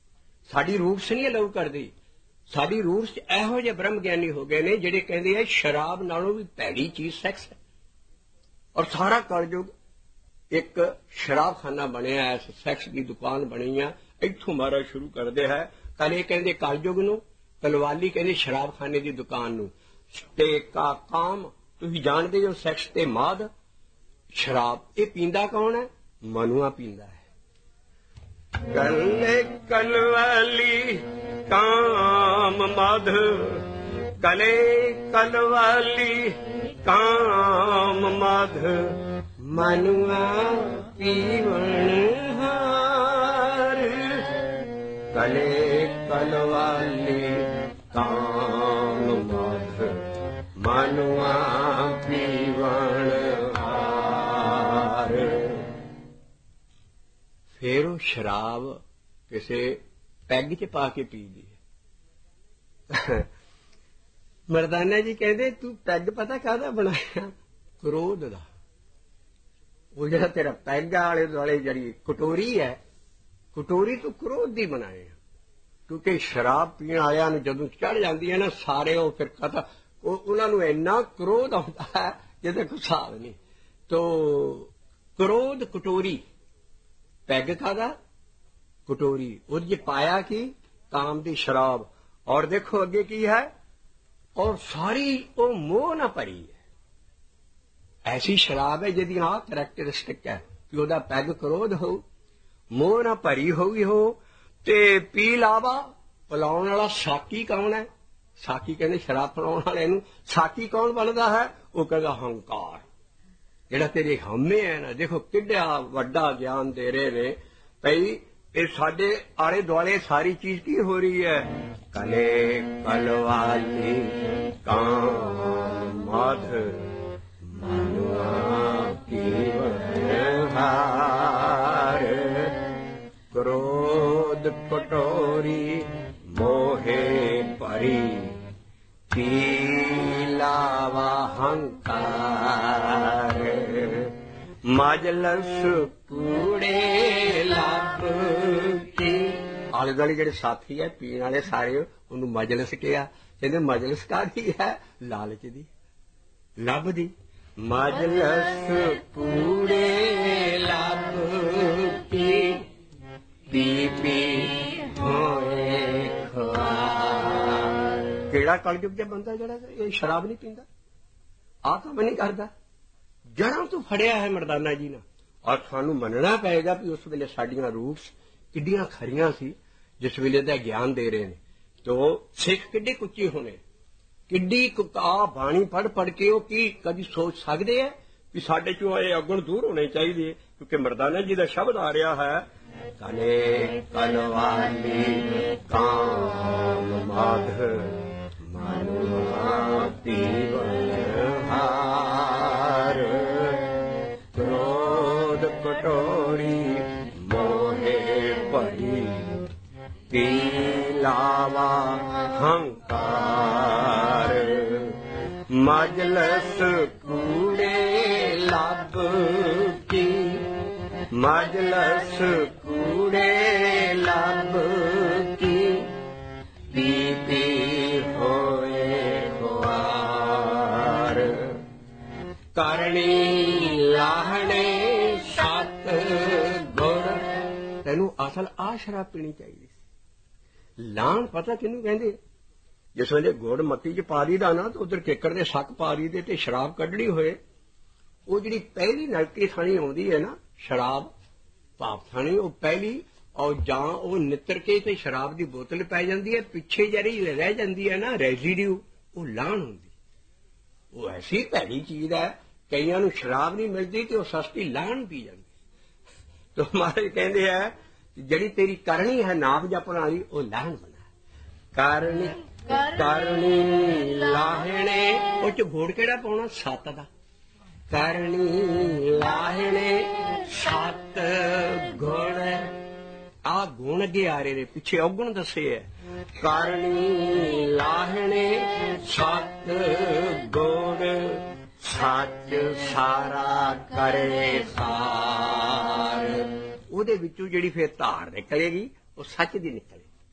ਸਾਡੀ ਰੂਟਸ ਨਹੀਂ ਅਲਾਉ ਕਰਦੀ। ਸਾਡੀ ਰੂਟਸ 'ਚ ਇਹੋ ਜਿਹੇ ਬ੍ਰਹਮ ਗਿਆਨੀ ਹੋ ਗਏ ਨੇ ਜਿਹੜੇ ਕਹਿੰਦੇ ਆ ਸ਼ਰਾਬ ਨਾਲੋਂ ਵੀ ਭੈੜੀ ਚੀਜ਼ ਸੈਕਸ ਹੈ। ਔਰ ਸਾਰਾ ਕਲਯੁਗ ਇੱਕ ਸ਼ਰਾਬਖਾਨਾ ਬਣਿਆ ਹੈ, ਸੈਕਸ ਦੀ ਦੁਕਾਨ ਬਣੀ ਆ। ਇੱਥੋਂ ਮਾਰਾ ਸ਼ੁਰੂ ਕਰਦੇ ਹੈ। ਕੱਲ ਇਹ ਕਹਿੰਦੇ ਕਲਯੁਗ ਨੂੰ, ਕਲਵਾਲੀ ਕਹਿੰਦੇ ਸ਼ਰਾਬਖਾਨੇ ਦੀ ਦੁਕਾਨ ਨੂੰ। ਤੇ ਕਾ ਕਾਮ ਤੁਸੀਂ ਜਾਣਦੇ ਹੋ, ਸੈਕਸ ਤੇ ਮਾਦ ਸ਼ਰਾਬ। ਇਹ ਪੀਂਦਾ ਕੌਣ ਹੈ? ਮਨੂਆ ਪੀਂਦਾ ਹੈ। ਕੱਲੇ ਕਲਵਾਲੀ ਕਾਮ ਮਦ, ਕਲੇ ਕਲਵਾਲੀ ਕਾਮ ਮਦ, ਮਨੂਆ ਪੀਵਣ ਹਾਰ। ਕਲੇ ਕਲਵਾਲੀ ਕਾਮ ਮਦ, ਮਨੂਆ ਪੀਵਣ ਹਾਰ। ਫਿਰ ਉਹ ਸ਼ਰਾਬ ਕਿਸੇ ਪੈਗ 'ਚ ਪਾ ਕੇ ਪੀਦੀ ਹੈ। ਮਰਦਾਨਾ ਜੀ ਕਹਿੰਦੇ ਤੂੰ ਪੈਗ ਪਤਾ ਕਾਹਦਾ ਬਣਾਇਆ? ਕ੍ਰੋਧ ਦਾ। ਉਹ ਜਿਹੜਾ ਤੇਰਾ ਪੈਗ ਆਲੇ ਦੁਆਲੇ ਜਿਹੜੀ ਕਟੋਰੀ ਹੈ, ਕਟੋਰੀ ਤੂੰ ਕ੍ਰੋਧ ਦੀ ਬਣਾਏ। ਕਿਉਂਕਿ ਸ਼ਰਾਬ ਪੀਣ ਵਾਲਿਆਂ ਨੂੰ ਜਦੋਂ ਚੜ੍ਹ ਜਾਂਦੀ ਹੈ ਨਾ, ਸਾਰੇ ਉਹ ਫਿਰ ਕਥਾ ਉਹਨਾਂ ਨੂੰ ਇੰਨਾ ਕ੍ਰੋਧ ਆਉਂਦਾ ਹੈ ਜਿਹਦਾ ਕੋਈ ਹਿਸਾਬ ਨਹੀਂ। ਤੋ ਕ੍ਰੋਧ ਕਟੋਰੀ, ਪੈਗ ਕਾਹਦਾ? ਕਟੋਰੀ। ਉਹਦੇ 'ਚ ਪਾਇਆ ਕੀ? ਕਾਮ ਦੀ ਸ਼ਰਾਬ। ਔਰ ਦੇਖੋ ਅੱਗੇ ਕੀ ਹੈ? ਔਰ ਸਾਰੀ ਉਹ ਮੋਹ ਨਾ ਭਰੀ ਹੈ। ਐਸੀ ਸ਼ਰਾਬ ਹੈ ਜਿਹਦੀ ਆਹ ਕਰੈਕਟਰਿਸਟਿਕ ਹੈ ਕਿ ਉਹਦਾ ਪੈਗ ਕ੍ਰੋਧ ਹੋ, ਮੋਹ ਨਾ ਭਰੀ ਹੋਈ ਹੋ। ਤੇ ਪੀ ਲਾਵਾ, ਪਿਲਾਉਣ ਵਾਲਾ ਸਾਕੀ ਕੌਣ ਹੈ? ਸਾਕੀ ਕਹਿੰਦੇ ਸ਼ਰਾਬ ਪਿਲਾਉਣ ਵਾਲੇ ਨੂੰ। ਸਾਕੀ ਕੌਣ ਬਣਦਾ ਹੈ? ਉਹ ਕਹਿੰਦਾ ਹੰਕਾਰ, ਜਿਹੜਾ ਤੇਰੇ ਹਉਮੈ ਹੈ ਨਾ। ਦੇਖੋ ਕਿੱਡਾ ਵੱਡਾ ਗਿਆਨ ਦੇ ਰਹੇ ਨੇ ਭਈ ਇਹ ਸਾਡੇ ਆਲੇ ਦੁਆਲੇ ਸਾਰੀ ਚੀਜ਼ ਕੀ ਹੋ ਰਹੀ ਹੈ? ਕਲੇ ਕਲਵਾਲੀ ਕਾਮ ਮਦ, ਮਨੂਆ ਪੀਵਣ ਹਾਰ। ਕ੍ਰੋਧ ਕਟੋਰੀ ਮੋਹੇ ਭਰੀ, ਪੀ ਲਾਵਾ ਹੰਕਾਰ। ਮਜਲਸ ਕੂੜੇ ਲੱਭ ਕੀ। ਆਲੇ ਦੁਆਲੇ ਜਿਹੜੇ ਸਾਥੀ ਹੈ ਪੀਣ ਵਾਲੇ ਸਾਰੇ ਉਹਨੂੰ ਮਜਲਸ ਕਿਹਾ। ਕਹਿੰਦੇ ਮਜਲਸ ਕਾਹਦੀ ਹੈ? ਲਾਲਚ ਦੀ, ਲੱਭ ਦੀ। ਮਜਲਸ ਕੂੜੇ ਲੱਭ ਕੀ, ਪੀ ਪੀ ਹੋਏ ਖੁਆਰ। ਕਿਹੜਾ ਕਲਯੁਗ ਦਾ ਬੰਦਾ ਜਿਹੜਾ ਇਹ ਸ਼ਰਾਬ ਨਹੀਂ ਪੀਂਦਾ, ਆਹ ਕੰਮ ਨਹੀਂ ਕਰਦਾ? ਜੜਾਂ ਤੋਂ ਫੜਿਆ ਹੈ ਮਰਦਾਨਾ ਜੀ ਨੇ। ਔਰ ਸਾਨੂੰ ਮੰਨਣਾ ਪਏਗਾ ਵੀ ਉਸ ਵੇਲੇ ਸਾਡੀਆਂ ਰੂਟਸ ਕਿੱਡੀਆਂ ਖਰੀਆਂ ਸੀ ਜਿਸ ਵੇਲੇ ਦਾ ਗਿਆਨ ਦੇ ਰਹੇ ਨੇ। ਤੋ ਸਿੱਖ ਕਿੱਡੇ ਕੁੱਚੇ ਹੋਣੇ, ਕਿੱਡੀ ਆ ਬਾਣੀ ਪੜ੍ਹ ਪੜ੍ਹ ਕੇ ਉਹ ਕੀ ਕਦੀ ਸੋਚ ਸਕਦੇ ਹੈ ਵੀ ਸਾਡੇ ਚੋਂ ਇਹ ਅਗੁਣ ਦੂਰ ਹੋਣੇ ਚਾਹੀਦੇ? ਕਿਉਂਕਿ ਮਰਦਾਨਾ ਜੀ ਦਾ ਸ਼ਬਦ ਆ ਰਿਹਾ ਹੈ, ਕਲੇ ਕਲਵਾਲੀ ਕਾਮ ਮਦ, ਮਨੂਆ ਪੀਵਣ ਹਾਰ। ਕ੍ਰੋਧ ਕਟੋਰੀ ਮੋਹੇ ਭਰੀ, ਪੀ ਲਾਵਾ ਹੰਕਾਰ। ਮਜਲਸ ਕੂੜੇ ਲੱਭ ਕੀ, ਮਜਲਸ ਕੂੜੇ ਲੱਭ ਕੀ, ਪੀ ਪੀ ਹੋਏ ਖੁਆਰ। ਕਰਨੀ ਲਾਹਣੇ ਸਤ ਗੁਰ। ਤੈਨੂੰ ਅਸਲ ਆ ਸ਼ਰਾਬ ਪੀਣੀ ਚਾਹੀਦੀ ਸੀ। ਲਾਹਣ ਪਤਾ ਕਿਹਨੂੰ ਕਹਿੰਦੇ? ਜਿਸ ਵੇਲੇ ਗੁੜ ਮੱਤੀ 'ਚ ਪਾ ਦੀਦਾ ਨਾ ਤਾਂ ਉਧਰ ਕੇਕੜ ਦੇ ਸੱਕ ਪਾ ਦੀਦੇ ਤੇ ਸ਼ਰਾਬ ਕੱਢਣੀ ਹੋਏ, ਉਹ ਜਿਹੜੀ ਪਹਿਲੀ ਨਲਕੀ ਥਾਣੀ ਆਉਂਦੀ ਹੈ ਨਾ ਸ਼ਰਾਬ ਭਾਪ ਥਾਣੀ, ਉਹ ਪਹਿਲੀ ਔਰ ਜਾਂ ਉਹ ਨਿੱਤਰ ਕੇ ਤੇ ਸ਼ਰਾਬ ਦੀ ਬੋਤਲ ਪੈ ਜਾਂਦੀ ਹੈ, ਪਿੱਛੇ ਜਿਹੜੀ ਰਹਿ ਜਾਂਦੀ ਹੈ ਨਾ ਰੈਜ਼ੀਡਿਊ, ਉਹ ਲਾਹਣ ਹੁੰਦੀ। ਉਹ ਐਸੀ ਭੈੜੀ ਚੀਜ਼ ਹੈ, ਕਈਆਂ ਨੂੰ ਸ਼ਰਾਬ ਨਹੀਂ ਮਿਲਦੀ ਤੇ ਉਹ ਸਸਤੀ ਲਾਹਣ ਪੀ ਜਾਂਦੀ। ਤਾਂ ਮਹਾਰਾਜ ਕਹਿੰਦੇ ਹੈ ਜਿਹੜੀ ਤੇਰੀ ਕਰਨੀ ਹੈ ਨਾਮ ਜਪਣ ਵਾਲੀ, ਉਹ ਲਾਹਣ ਬਣਾ। ਕਰਨੀ ਕਰਨੀ ਲਾਹਣੇ, ਉਹ ਚ ਘੋੜ ਕਿਹੜਾ ਪਾਉਣਾ? ਸੱਤ ਦਾ। ਕਰਨੀ ਲਾਹਣੇ ਸੱਤ ਗੁਣ। ਆ ਗੁਣ ਅੱਗੇ ਆ ਰਹੇ ਨੇ, ਪਿੱਛੇ ਔਗੁਣ ਦੱਸੇ ਹੈ। ਕਰਨੀ ਲਾਹਣੇ ਸੱਤ ਗੁਣ, ਸੱਚ ਸਾਰਾ ਕਰੇ ਸਾਰ। ਉਹਦੇ ਵਿੱਚੋਂ ਜਿਹੜੀ ਫਿਰ ਧਾਰ ਨਿਕਲੇਗੀ ਉਹ ਸੱਚ ਦੀ ਨਿਕਲੇ।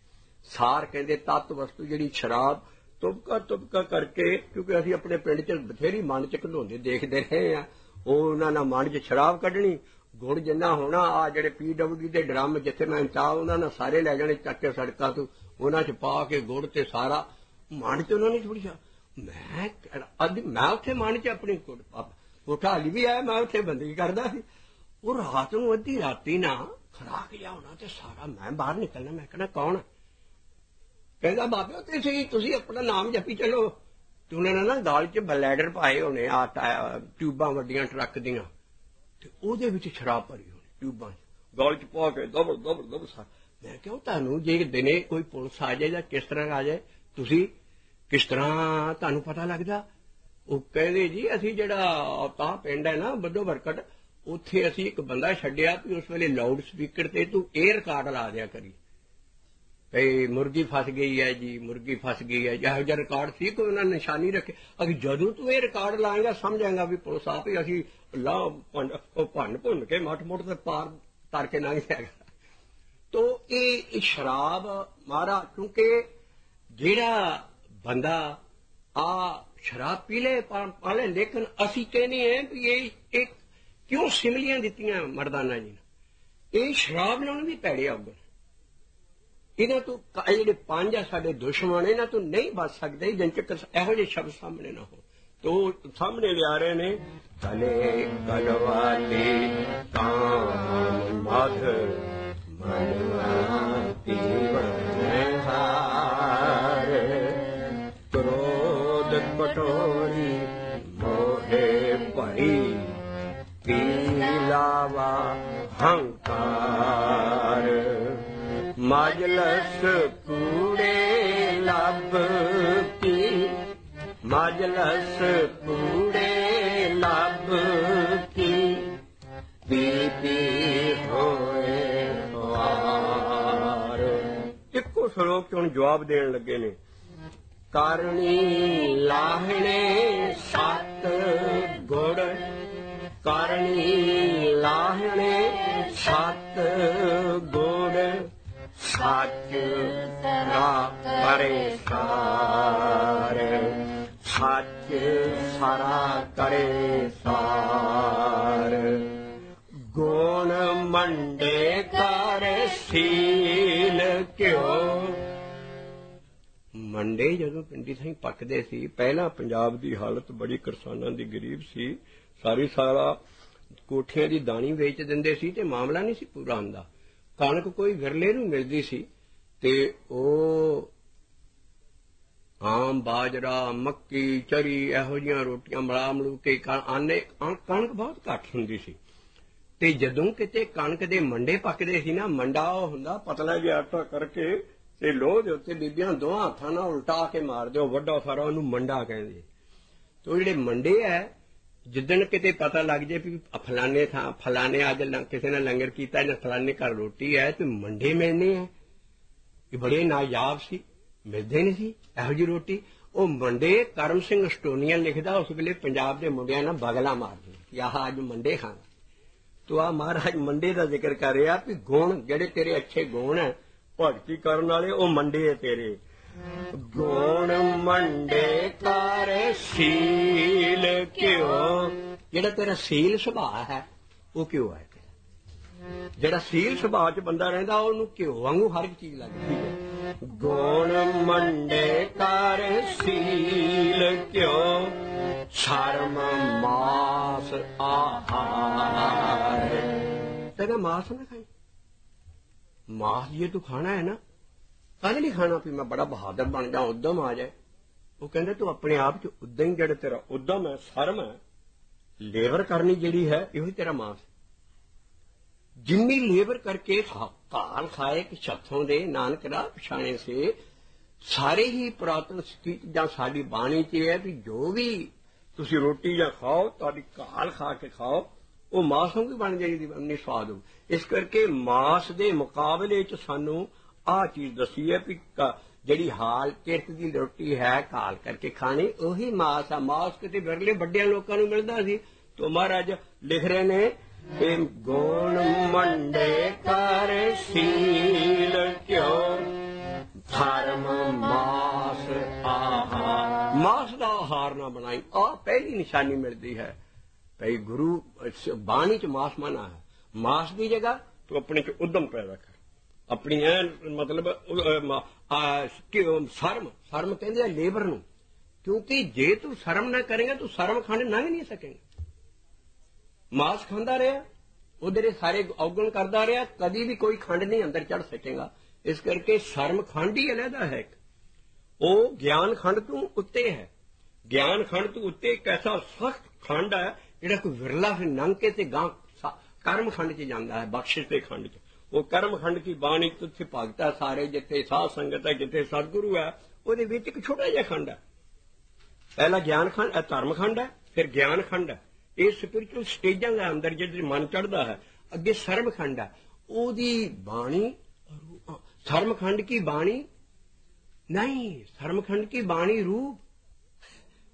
ਸਾਰ ਕਹਿੰਦੇ ਤੱਤ ਵਸਤੂ ਜਿਹੜੀ ਸ਼ਰਾਬ ਤੁਬਕਾ ਤੁਬਕਾ ਕਰਕੇ, ਕਿਉਂਕਿ ਅਸੀਂ ਆਪਣੇ ਪਿੰਡ 'ਚ ਬਥੇਰੀ ਮਨ 'ਚ ਘਲੋਂਦੇ ਦੇਖਦੇ ਰਹੇ ਆ, ਉਹ ਉਹਨਾਂ ਨਾਲ ਮਨ 'ਚ ਸ਼ਰਾਬ ਕੱਢਣੀ, ਗੁੜ ਜਿੰਨਾ ਹੋਣਾ, ਆ ਜਿਹੜੇ ਪੀ ਡਬਲਯੂ ਦੇ ਡਰਮ ਜਿੱਥੇ ਮੈਂ ਚਾਹ ਉਹਨਾਂ ਨਾਲ ਸਾਰੇ ਲੈ ਜਾਣੇ ਚੱਕ ਕੇ ਸੜਕਾਂ ਤੋਂ, ਉਹਨਾਂ 'ਚ ਪਾ ਕੇ ਗੁੜ ਤੇ ਸਾਰਾ ਮਨ 'ਚ ਉਹਨਾਂ ਨੇ ਥੋੜੀ ਮੈਂ ਅੱਜ ਮੈਂ ਉੱਥੇ ਮਨ 'ਚ ਆਪਣੀ ਕੋਠਾ ਹਾਲੀ ਵੀ ਆਇਆ, ਮੈਂ ਉੱਥੇ ਬੰਦਗੀ ਕਰਦਾ ਸੀ। ਉਹ ਰਾਤ ਨੂੰ ਅੱਧੀ ਰਾਤੀ ਨਾ ਖਰਾਕ ਜਾ ਹੋਣਾ ਤੇ ਸਾਰਾ ਮੈਂ ਬਾਹਰ ਨਿਕਲਣਾ, ਮੈਂ ਕਹਿਣਾ ਕੌਣ? ਕਹਿੰਦਾ ਬਾਬੇ ਤੁਸੀਂ ਤੁਸੀਂ ਆਪਣਾ ਨਾਮ ਜਪੀ ਚਲੋ। ਤੇ ਉਹਨਾਂ ਨੇ ਨਾ ਗਾਲ 'ਚ ਬਲੈਡਰ ਪਾਏ ਹੋਣੇ, ਆ ਟਿਊਬਾਂ ਵੱਡੀਆਂ ਟਰੱਕ ਦੀਆਂ, ਤੇ ਉਹਦੇ ਵਿੱਚ ਸ਼ਰਾਬ ਭਰੀ ਹੋਣੀ ਟਿਊਬਾਂ 'ਚ, ਗਾਲ 'ਚ ਪਾ ਕੇ ਦਬੜ ਦਬੜ ਦਬੜ ਸਾਰ। ਮੈਂ ਕਿਹਾ ਤੁਹਾਨੂੰ ਜੇ ਦਿਨੇ ਕੋਈ ਪੁਲਿਸ ਆ ਜਾਏ ਜਾਂ ਕਿਸ ਤਰ੍ਹਾਂ ਆ ਜਾਏ, ਤੁਸੀਂ ਕਿਸ ਤਰ੍ਹਾਂ ਤੁਹਾਨੂੰ ਪਤਾ ਲੱਗਦਾ? ਉਹ ਕਹਿੰਦੇ ਜੀ ਅਸੀਂ ਜਿਹੜਾ ਤਾਂ ਪਿੰਡ ਹੈ ਨਾ ਬੱਦੋ ਬਰਕਟ, ਉੱਥੇ ਅਸੀਂ ਇੱਕ ਬੰਦਾ ਛੱਡਿਆ ਵੀ ਉਸ ਵੇਲੇ ਲਾਊਡ ਸਪੀਕਰ ਤੇ ਤੂੰ ਇਹ ਰਿਕਾਰਡ ਲਾ ਦਿਆ ਕਰੀ, ਭਈ ਮੁਰਗੀ ਫਸ ਗਈ ਹੈ ਜੀ, ਮੁਰਗੀ ਫਸ ਗਈ ਹੈ, ਇਹੋ ਜਿਹਾ ਰਿਕਾਰਡ ਸੀ ਕੋਈ ਉਹਨਾਂ ਨੇ ਨਿਸ਼ਾਨੀ ਰੱਖੇ। ਅਗੇ ਜਦੋਂ ਤੂੰ ਇਹ ਰਿਕਾਰਡ ਲਾਏਗਾ ਸਮਝ ਆਏਗਾ ਵੀ ਪੁਲਿਸ ਆਪ ਹੀ ਅਸੀਂ ਲਾ ਉਹ ਭੰਨ ਭੁੰਨ ਕੇ ਮੱਠ ਮੁੱਠ ਤੇ ਪਾਰ ਤਰ ਕੇ ਲੰਘ ਜਾਏਗਾ। ਤੋ ਇਹ ਸ਼ਰਾਬ ਮਾਰਾ, ਕਿਉਂਕਿ ਜਿਹੜਾ ਬੰਦਾ ਆ ਸ਼ਰਾਬ ਪੀ ਲੈ ਪਾਲੇ, ਲੇਕਿਨ ਅਸੀਂ ਕਹਿੰਦੇ ਹਾਂ ਵੀ ਇਹ ਇੱਕ ਕਿਉਂ ਸਿਮਲੀਆਂ ਦਿੱਤੀਆਂ ਮਰਦਾਨਾ ਜੀ ਨੇ, ਇਹ ਸ਼ਰਾਬ ਨਾਲ ਵੀ ਭੈੜੇ ਔਗਣ, ਇਹਨਾਂ ਤੋਂ ਜਿਹੜੇ ਪੰਜ ਆ ਸਾਡੇ ਦੁਸ਼ਮਣ, ਇਹਨਾਂ ਤੋਂ ਨਹੀਂ ਬਚ ਸਕਦੇ ਜਿੰਨ ਚਿਰ ਇਹੋ ਜਿਹੇ ਸ਼ਬਦ ਸਾਹਮਣੇ ਨਾ ਹੋ। ਤੋ ਸਾਹਮਣੇ ਲਿਆ ਰਹੇ ਨੇ ਕਲੇ ਕਲਵਾਲੀ ਕਾਮ ਮਧ ਮਨਵਾ ਪੀਵਨ ਹਾਰ, ਕ੍ਰੋਧ ਕਟੋਰੀ ਮੋਹੇ ਭਰੀ, ਪੀ ਲਾਵਾ ਹੰਕਾਰ, ਮਜਲਸ ਕੂੜੇ ਲੱਭ ਕੀ, ਮਜਲਸ ਕੂੜੇ ਲੱਭ ਕੀ, ਪੀ ਪੀ ਹੋਏ ਵਾਰ। ਇੱਕੋ ਸ਼ਲੋਕ 'ਚ ਹੁਣ ਜਵਾਬ ਦੇਣ ਲੱਗੇ ਨੇ, ਕਰਨੀ ਲਾਹਣੇ ਸੱਤ ਗੁੜ, ਕਰਨੀ ਲਾਹਣੇ ਸੱਤ ਗੁੜ, ਸੱਚ ਸਰਾ ਕਰੇ ਸਾਰ, ਸੱਚ ਸਰਾ ਕਰੇ ਸਾਰ, ਗੁਣ ਮੰਡੇ ਕਰ ਸੀਲ ਕਿਉ। ਮੰਡੇ ਜਦੋਂ ਪਿੰਡੀ ਥਾਈਂ ਪੱਕਦੇ ਸੀ, ਪਹਿਲਾਂ ਪੰਜਾਬ ਦੀ ਹਾਲਤ ਬੜੀ ਕਿਸਾਨਾਂ ਦੀ ਗਰੀਬ ਸੀ, ਸਾਰੀ ਸਾਰਾ ਕੋਠੀਆਂ ਦੀ ਦਾਣੀ ਵੇਚ ਦਿੰਦੇ ਸੀ ਤੇ ਮਾਮਲਾ ਨਹੀਂ ਸੀ ਪੂਰਾ ਹੁੰਦਾ। ਕਣਕ ਕੋਈ ਵਿਰਲੇ ਨੂੰ ਮਿਲਦੀ ਸੀ ਤੇ ਉਹ ਆਮ ਬਾਜਰਾ ਮੱਕੀ ਚਰੀ ਇਹੋ ਜਿਹੀਆਂ ਰੋਟੀਆਂ ਮਲਾ ਮਲੂ ਕੇ ਆਨੇ, ਕਣਕ ਬਹੁਤ ਘੱਟ ਹੁੰਦੀ ਸੀ। ਤੇ ਜਦੋਂ ਕਿਤੇ ਕਣਕ ਦੇ ਮੰਡੇ ਪੱਕਦੇ ਸੀ ਨਾ, ਮੰਡਾ ਉਹ ਹੁੰਦਾ ਪਤਲਾ ਜਿਹਾ ਆਟਾ ਕਰਕੇ ਤੇ ਲੋਹ ਦੇ ਉੱਤੇ ਬੀਬੀਆਂ ਦੋਹਾਂ ਹੱਥਾਂ ਨਾਲ ਉਲਟਾ ਕੇ ਮਾਰਦੇ, ਉਹ ਵੱਡਾ ਸਾਰਾ ਉਹਨੂੰ ਮੰਡਾ ਕਹਿੰਦੇ। ਤੇ ਉਹ ਜਿਹੜੇ ਮੰਡੇ ਹੈ, ਜਿੱਦਣ ਕਿਤੇ ਪਤਾ ਲੱਗ ਜਾਏ ਵੀ ਫਲਾਣੇ ਥਾਂ ਫਲਾਣੇ ਅੱਜ ਕਿਸੇ ਨੇ ਲੰਗਰ ਕੀਤਾ ਜਾਂ ਫਲਾਣੇ ਘਰ ਰੋਟੀ ਹੈ ਤੇ ਮੰਡੇ ਮਿਲਣੇ ਹੈ, ਇਹ ਬੜੇ ਨਾਯਾਬ ਸੀ, ਮਿਲਦੇ ਨਹੀਂ ਸੀ ਇਹੋ ਜਿਹੀ ਰੋਟੀ। ਉਹ ਮੰਡੇ ਕਰਮ ਸਿੰਘ ਸਟੋਨੀਆ ਲਿਖਦਾ, ਉਸ ਵੇਲੇ ਪੰਜਾਬ ਦੇ ਮੁੰਡਿਆਂ ਨਾਲ ਬਗਲਾ ਮਾਰਦੇ ਕਿ ਆਹ ਅੱਜ ਮੰਡੇ ਖਾਣਾ। ਤੋ ਆ ਮਹਾਰਾਜ ਮੰਡੇ ਦਾ ਜ਼ਿਕਰ ਕਰ ਰਿਹਾ ਵੀ ਗੁਣ ਜਿਹੜੇ ਤੇਰੇ ਅੱਛੇ ਗੁਣ ਹੈ ਭਗਤੀ ਕਰਨ ਵਾਲੇ, ਉਹ ਮੰਡੇ ਹੈ ਤੇਰੇ। ਗੁਣ ਮੰਡੇ ਕਰ ਸੀਲ ਕਿਉ, ਜਿਹੜਾ ਤੇਰਾ ਸੀਲ ਸੁਭਾਅ ਹੈ ਉਹ ਕਿਉਂ ਹੈ ਤੇਰਾ, ਜਿਹੜਾ ਸੀਲ ਸੁਭਾਅ 'ਚ ਬੰਦਾ ਰਹਿੰਦਾ ਉਹਨੂੰ ਘਿਓ ਵਾਂਗੂ ਹਰ ਇੱਕ ਚੀਜ਼ ਲੱਗਦੀ ਹੈ। ਗੁਣ ਮੰਡੇ ਕਰ ਸੀਲ ਕਿਉ, ਸ਼ਰਮ ਮਾਸ ਆਹਾਰ। ਤੇਰਾ ਮਾਸ ਨਾ ਖਾਈ, ਮਾਸ ਜੇ ਤੂੰ ਖਾਣਾ ਹੈ ਨਾ, ਕੱਲ ਨਹੀਂ ਖਾਣਾ ਵੀ ਮੈਂ ਬੜਾ ਬਹਾਦਰ ਬਣ ਜਾ, ਉਦਮ ਆ ਜਾਏ। ਉਹ ਕਹਿੰਦੇ ਤੂੰ ਆਪਣੇ ਆਪ 'ਚ ਉਦਾਂ ਹੀ, ਜਿਹੜਾ ਤੇਰਾ ਉਦਮ ਹੈ, ਸ਼ਰਮ ਹੈ, ਲੇਬਰ ਕਰਨੀ ਜਿਹੜੀ ਹੈ, ਇਹੋ ਹੀ ਤੇਰਾ ਮਾਸ। ਜਿੰਨੀ ਲੇਬਰ ਕਰਕੇ ਕਾਲ ਖਾਏ ਕਿ ਛੱਥੋਂ ਦੇ ਨਾਨਕ ਰਾਹ ਪਛਾਣੇ ਸੇ, ਸਾਰੇ ਹੀ ਪੁਰਾਤਨ ਜਾਂ ਸਾਡੀ ਬਾਣੀ 'ਚ ਹੈ ਵੀ ਜੋ ਵੀ ਤੁਸੀਂ ਰੋਟੀ ਜਾਂ ਖਾਓ, ਤੁਹਾਡੀ ਕਾਲ ਖਾ ਕੇ ਖਾਓ, ਉਹ ਮਾਸ ਵਾਂਗੂ ਬਣ ਜਾਏਗੀ, ਇੰਨੀ ਸਵਾਦ ਹੋ। ਇਸ ਕਰਕੇ ਮਾਸ ਦੇ ਮੁਕਾਬਲੇ 'ਚ ਸਾਨੂੰ ਆਹ ਚੀਜ਼ ਦੱਸੀ ਹੈ ਵੀ ਜਿਹੜੀ ਹਾਲ ਕਿਰਤ ਦੀ ਰੋਟੀ ਹੈ ਕਾਲ ਕਰਕੇ ਖਾਣੀ, ਉਹੀ ਮਾਸ ਆ। ਮਾਸ ਕਿਤੇ ਵਿਰਲੇ ਵੱਡਿਆਂ ਲੋਕਾਂ ਨੂੰ ਮਿਲਦਾ ਸੀ। ਤੋ ਮਹਾਰਾਜ ਲਿਖ ਰਹੇ ਨੇ ਕਿ ਗੁਣ ਮੰਡੇ ਕਰ ਸੀਲ ਕਿਉ, ਧਰਮ ਮਾਸ ਆਹਾਰ, ਮਾਸ ਦਾ ਆਹਾਰ ਨਾ ਬਣਾਈ। ਆ ਪਹਿਲੀ ਨਿਸ਼ਾਨੀ ਮਿਲਦੀ ਹੈ ਭਈ ਗੁਰੂ ਬਾਣੀ ਚ ਮਾਸ ਮਨਾ ਹੈ। ਮਾਸ ਦੀ ਜਗ੍ਹਾ ਤੂੰ ਆਪਣੇ ਚ ਉਦਮ ਪੈਦਾ ਕਰ, ਆਪਣੀ ਐ ਮਤਲਬ ਸ਼ਰਮ, ਸ਼ਰਮ ਕਹਿੰਦੇ ਆ ਲੇਬਰ ਨੂੰ, ਕਿਉਂਕਿ ਜੇ ਤੂੰ ਸ਼ਰਮ ਨਾ ਕਰੇਗਾ ਤੂੰ ਸ਼ਰਮ ਖੰਡ ਲੰਘ ਨਹੀਂ ਸਕੇਗਾ। ਮਾਸ ਖਾਂਦਾ ਰਿਹਾ, ਉਹਦੇ ਸਾਰੇ ਔਗਣ ਕਰਦਾ ਰਿਹਾ, ਕਦੀ ਵੀ ਕੋਈ ਖੰਡ ਨਹੀਂ ਅੰਦਰ ਚੜ ਸਕੇਗਾ। ਇਸ ਕਰਕੇ ਸ਼ਰਮ ਖੰਡ ਹੀ ਅਲੱਗਾ ਹੈ, ਉਹ ਗਿਆਨ ਖੰਡ ਤੋਂ ਉੱਤੇ ਹੈ। ਗਿਆਨ ਖੰਡ ਤੋਂ ਉੱਤੇ ਇੱਕ ਐਸਾ ਸਖਤ ਖੰਡ ਹੈ ਜਿਹੜਾ ਕੋਈ ਵਿਰਲਾ ਫਿਰ ਲੰਘ ਕੇ ਤੇ ਗਾਂ ਕਰਮ ਖੰਡ ਚ ਜਾਂਦਾ ਹੈ, ਬਖਸ਼ਿਸ਼ ਦੇ ਖੰਡ ਚ। ਉਹ ਕਰਮ ਖੰਡ ਕੀ ਬਾਣੀ ਤੁਥੇ ਭਗਤ ਹੈ ਸਾਰੇ, ਜਿੱਥੇ ਸਾਧ ਸੰਗਤ ਹੈ, ਜਿੱਥੇ ਸਤਿਗੁਰੂ ਹੈ, ਉਹਦੇ ਵਿੱਚ ਇੱਕ ਛੋਟਾ ਜਿਹਾ ਖੰਡ ਹੈ। ਪਹਿਲਾ ਗਿਆਨ ਖੰਡ, ਧਰਮ ਖੰਡ ਹੈ, ਫਿਰ ਗਿਆਨ ਖੰਡ ਹੈ। ਇਹ ਸਪਿਰਿਚੁਅਲ ਸਟੇਜਾਂ ਦੇ ਅੰਦਰ ਜਿਹੜੇ ਮਨ ਚੜ੍ਹਦਾ ਹੈ, ਅੱਗੇ ਸਰਮ ਖੰਡ ਹੈ, ਉਹਦੀ ਬਾਣੀ। धर्म खंड की बाणी नहीं, धर्म खंड की बाणी रूप।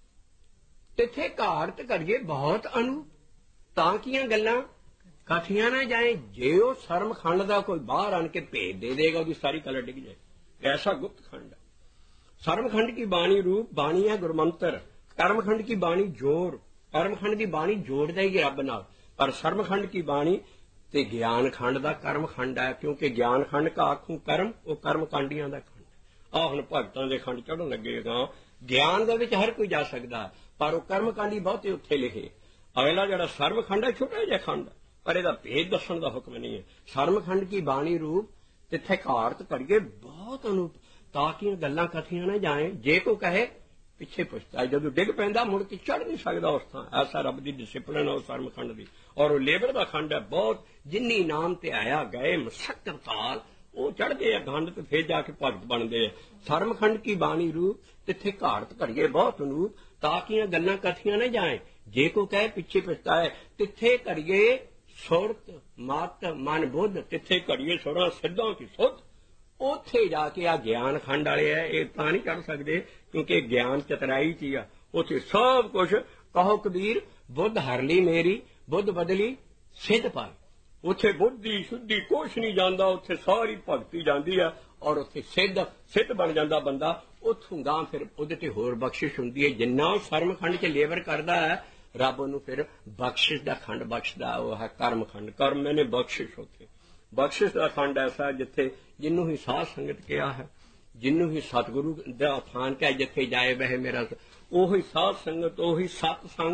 तिथे घाट करिए बहुत अनूप, ताकियां गल्लां कथियां ना जाए। जे वो सरम खंड का कोई बाहर आन के भेज दे देगा उसकी सारी कलर डिग जाए, ऐसा गुप्त खंड है। सरम खंड की बाणी रूप, बाणी है गुरमंत्र। कर्म खंड की बाणी जोर, कर्म खंड की बाणी जोड़ देगी रब नाल, पर सरम खंड की बाणी ਤੇ ਗਿਆਨ ਖੰਡ ਦਾ ਕਰਮ ਖੰਡ ਹੈ, ਕਿਉਂਕਿ ਗਿਆਨ ਖੰਡ ਕਾ ਆਖੂ ਕਰਮ, ਉਹ ਕਰਮ ਕਾਂਡੀਆਂ ਦਾ ਖੰਡ। ਆ ਹੁਣ ਭਗਤਾਂ ਦੇ ਖੰਡ ਚੜ੍ਹਨ ਲੱਗੇਗਾ। ਗਿਆਨ ਦੇ ਵਿੱਚ ਹਰ ਕੋਈ ਜਾ ਸਕਦਾ, ਪਰ ਉਹ ਕਰਮ ਕਾਂਡੀ ਬਹੁਤੇ ਉੱਥੇ ਲਿਖੇ। ਅਗਲਾ ਜਿਹੜਾ ਸਰਮ ਖੰਡ ਹੈ ਛੋਟਾ ਜਿਹਾ ਖੰਡ, ਪਰ ਇਹਦਾ ਭੇਦ ਦੱਸਣ ਦਾ ਹੁਕਮ ਨਹੀਂ ਹੈ। ਸਰਮ ਖੰਡ ਕੀ ਬਾਣੀ ਰੂਪ, ਤਿੱਥੇ ਘਾਰਤ ਕਰੀਏ ਬਹੁਤ ਅਨੂਪ, ਤਾਂ ਕਿ ਗੱਲਾਂ ਕਥੀਆਂ ਨਾ ਜਾਏ। ਜੇ ਕੋ ਕਹੇ ਪਿੱਛੇ ਪੁੱਛਦਾ, ਜਦੋਂ ਡਿੱਗ ਪੈਂਦਾ ਮੁੜ ਕੇ ਚੜ੍ਹ ਨਹੀਂ ਸਕਦਾ ਉਸ ਥਾਂ। ਐਸਾ ਰੱਬ ਦੀ ਡਿਸਿਪਲਿਨ ਹੈ ਉਹ ਸਰਮ ਖੰਡ ਦੀ। ਔਰ ਉਹ ਲੇਬਰ ਦਾ ਖੰਡ ਹੈ ਬਹੁਤ, ਜਿੰਨੀ ਨਾਮ ਤੇ ਆਇਆ ਗਏ ਮਸਕਰ ਤਾਲ, ਉਹ ਚੜ੍ਹਦੇ ਆ ਖੰਡ ਤੇ ਫਿਰ ਜਾ ਕੇ ਭਗਤ ਬਣਦੇ ਆ। ਸਰਮ ਖੰਡ ਕੀ ਬਾਣੀ ਰੂਪ, ਤਿੱਥੇ ਘਾੜਤ ਘੜੀਏ ਬਹੁਤ ਅਨੂਪ, ਤਾਂ ਕਿ ਗੱਲਾਂ ਕਥੀਆਂ ਨਾ ਜਾਏ। ਜੇ ਕੋ ਕਹੇ ਪਿੱਛੇ ਪੁੱਛਦਾ ਹੈ, ਤਿੱਥੇ ਘੜੀਏ ਸੁਰਤ ਮਤ ਮਨ ਬੁੱਧ, ਤਿੱਥੇ ਘੜੀਏ ਸੁਰਾਂ ਸਿੱਧਾਂ ਕੀ ਸੁਧ। ਉੱਥੇ ਜਾ ਕੇ ਆ ਗਿਆਨ ਖੰਡ ਵਾਲੇ ਆ, ਇਹ ਤਾਂ ਨਹੀਂ ਕਰ ਸਕਦੇ ਕਿਉਂਕਿ ਗਿਆਨ ਚਤਰਾਈ ਚ ਹੀ ਆ। ਉੱਥੇ ਸਭ ਕੁਛ ਕਹੋ ਕਬੀਰ ਬੁੱਧ ਹਰ ਲਈ ਮੇਰੀ, ਬੁੱਧ ਬਦਲੀ ਸਿੱਧ ਪਾਈ। ਉੱਥੇ ਬੁੱਧੀ ਸ਼ੁੱਧੀ ਕੁਛ ਨਹੀਂ ਜਾਂਦਾ, ਉੱਥੇ ਸਾਰੀ ਭਗਤੀ ਜਾਂਦੀ ਆ ਔਰ ਉੱਥੇ ਸਿੱਧ ਸਿੱਧ ਬਣ ਜਾਂਦਾ ਬੰਦਾ। ਉੱਥੋਂ ਗਾਂ ਫਿਰ ਉਹਦੇ ਤੇ ਹੋਰ ਬਖਸ਼ਿਸ਼ ਹੁੰਦੀ ਹੈ। ਜਿੰਨਾ ਉਹ ਸਰਮ ਖੰਡ ਚ ਲੇਬਰ ਕਰਦਾ ਹੈ, ਰੱਬ ਉਹਨੂੰ ਫਿਰ ਬਖਸ਼ਿਸ਼ ਦਾ ਖੰਡ ਬਖਸ਼ਦਾ, ਉਹ ਹੈ ਕਰਮ ਖੰਡ। ਕਰਮ ਮੈਨੇ ਬਖਸ਼ਿਸ਼, ਉੱਥੇ ਬਖਸ਼ਿਸ਼ ਦਾ ਖੰਡ ਐਸਾ ਜਿੱਥੇ ਜਿਹਨੂੰ ਹੀ ਸਾਧ ਸੰਗਤ ਕਿਹਾ ਹੈ, ਜਿਹਨੂੰ ਹੀ ਸਤਿਗੁਰੂ ਦਾ ਥਾਨ ਕਿਹਾ, ਜਿੱਥੇ ਜਾਏ ਬਹਿ ਮੇਰਾ, ਉਹੀ ਸਾਧ ਸੰਗਤ, ਉਹੀ ਸਤ ਸੰਗ।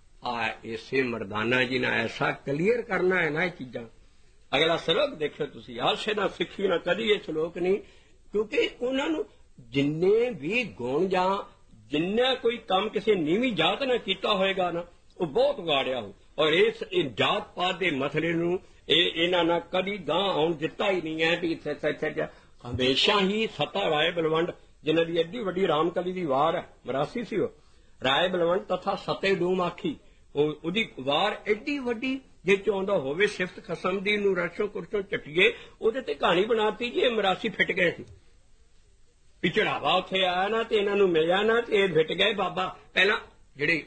ਆ ਇਸੇ ਮਰਦਾਨਾ ਜੀ ਨੇ ਐਸਾ ਕਲੀਅਰ ਕਰਨਾ ਹੈ ਨਾ ਇਹ ਚੀਜ਼ਾਂ। ਅਗਲਾ ਸਲੋਕ ਦੇਖੋ ਤੁਸੀਂ, ਆਸੇ ਨਾ ਸਿੱਖੀ ਨਾ ਕਦੀ ਇਹ ਸਲੋਕ ਨਹੀਂ, ਕਿਉਂਕਿ ਉਹਨਾਂ ਨੂੰ ਜਿੰਨੇ ਵੀ ਗੁਣ ਜਾਂ ਜਿੰਨਾ ਕੋਈ ਕੰਮ ਕਿਸੇ ਨੀਵੀਂ ਜਾਤ ਨੇ ਕੀਤਾ ਹੋਏਗਾ ਨਾ, ਉਹ ਬਹੁਤ ਵਿਗਾੜਿਆ ਹੋ। ਔਰ ਇਸ ਜਾਤ ਪਾਤ ਦੇ ਮਸਲੇ ਨੂੰ ਇਹ ਇਹਨਾਂ ਨਾਲ ਕਦੀ ਗਾਂ ਆਉਣ ਦਿੱਤਾ ਹੀ ਨਹੀਂ ਹੈ। ਵੀ ਹਮੇਸ਼ਾ ਹੀ ਸਤਾ ਰਾਏ ਬਲਵੰਡ, ਜਿਨ੍ਹਾਂ ਦੀ ਐਡੀ ਵੱਡੀ ਰਾਮਕਲੀ ਦੀ ਵਾਰ ਹੈ, ਮਰਾਸੀ ਸੀ ਉਹ, ਰਾਏ ਬਲਵੰਡ ਤਥਾ ਸਤੇ ਡੂਮ ਆਖੀ, ਉਹ ਉਹਦੀ ਵਾਰ ਐਡੀ ਵੱਡੀ, ਜੇ ਚਾਹੁੰਦਾ ਹੋਵੇ ਸਿਫਤ ਖਸਮ ਦੀ ਨੂੰ ਰਸ਼ੋਂ ਕੁਰਸ਼ੋਂ ਚੱਟੀਏ, ਉਹਦੇ ਤੇ ਕਹਾਣੀ ਬਣਾਤੀ ਜੀ ਇਹ ਮਰਾਸੀ ਫਿੱਟ ਗਏ ਸੀ। ਵੀ ਚੜਾਵਾ ਉੱਥੇ ਆਇਆ ਨਾ ਤੇ ਇਹਨਾਂ ਨੂੰ ਮਿਲਿਆ ਨਾ ਤੇ ਇਹ ਫਿੱਟ ਗਏ। ਬਾਬਾ ਪਹਿਲਾਂ ਜਿਹੜੇ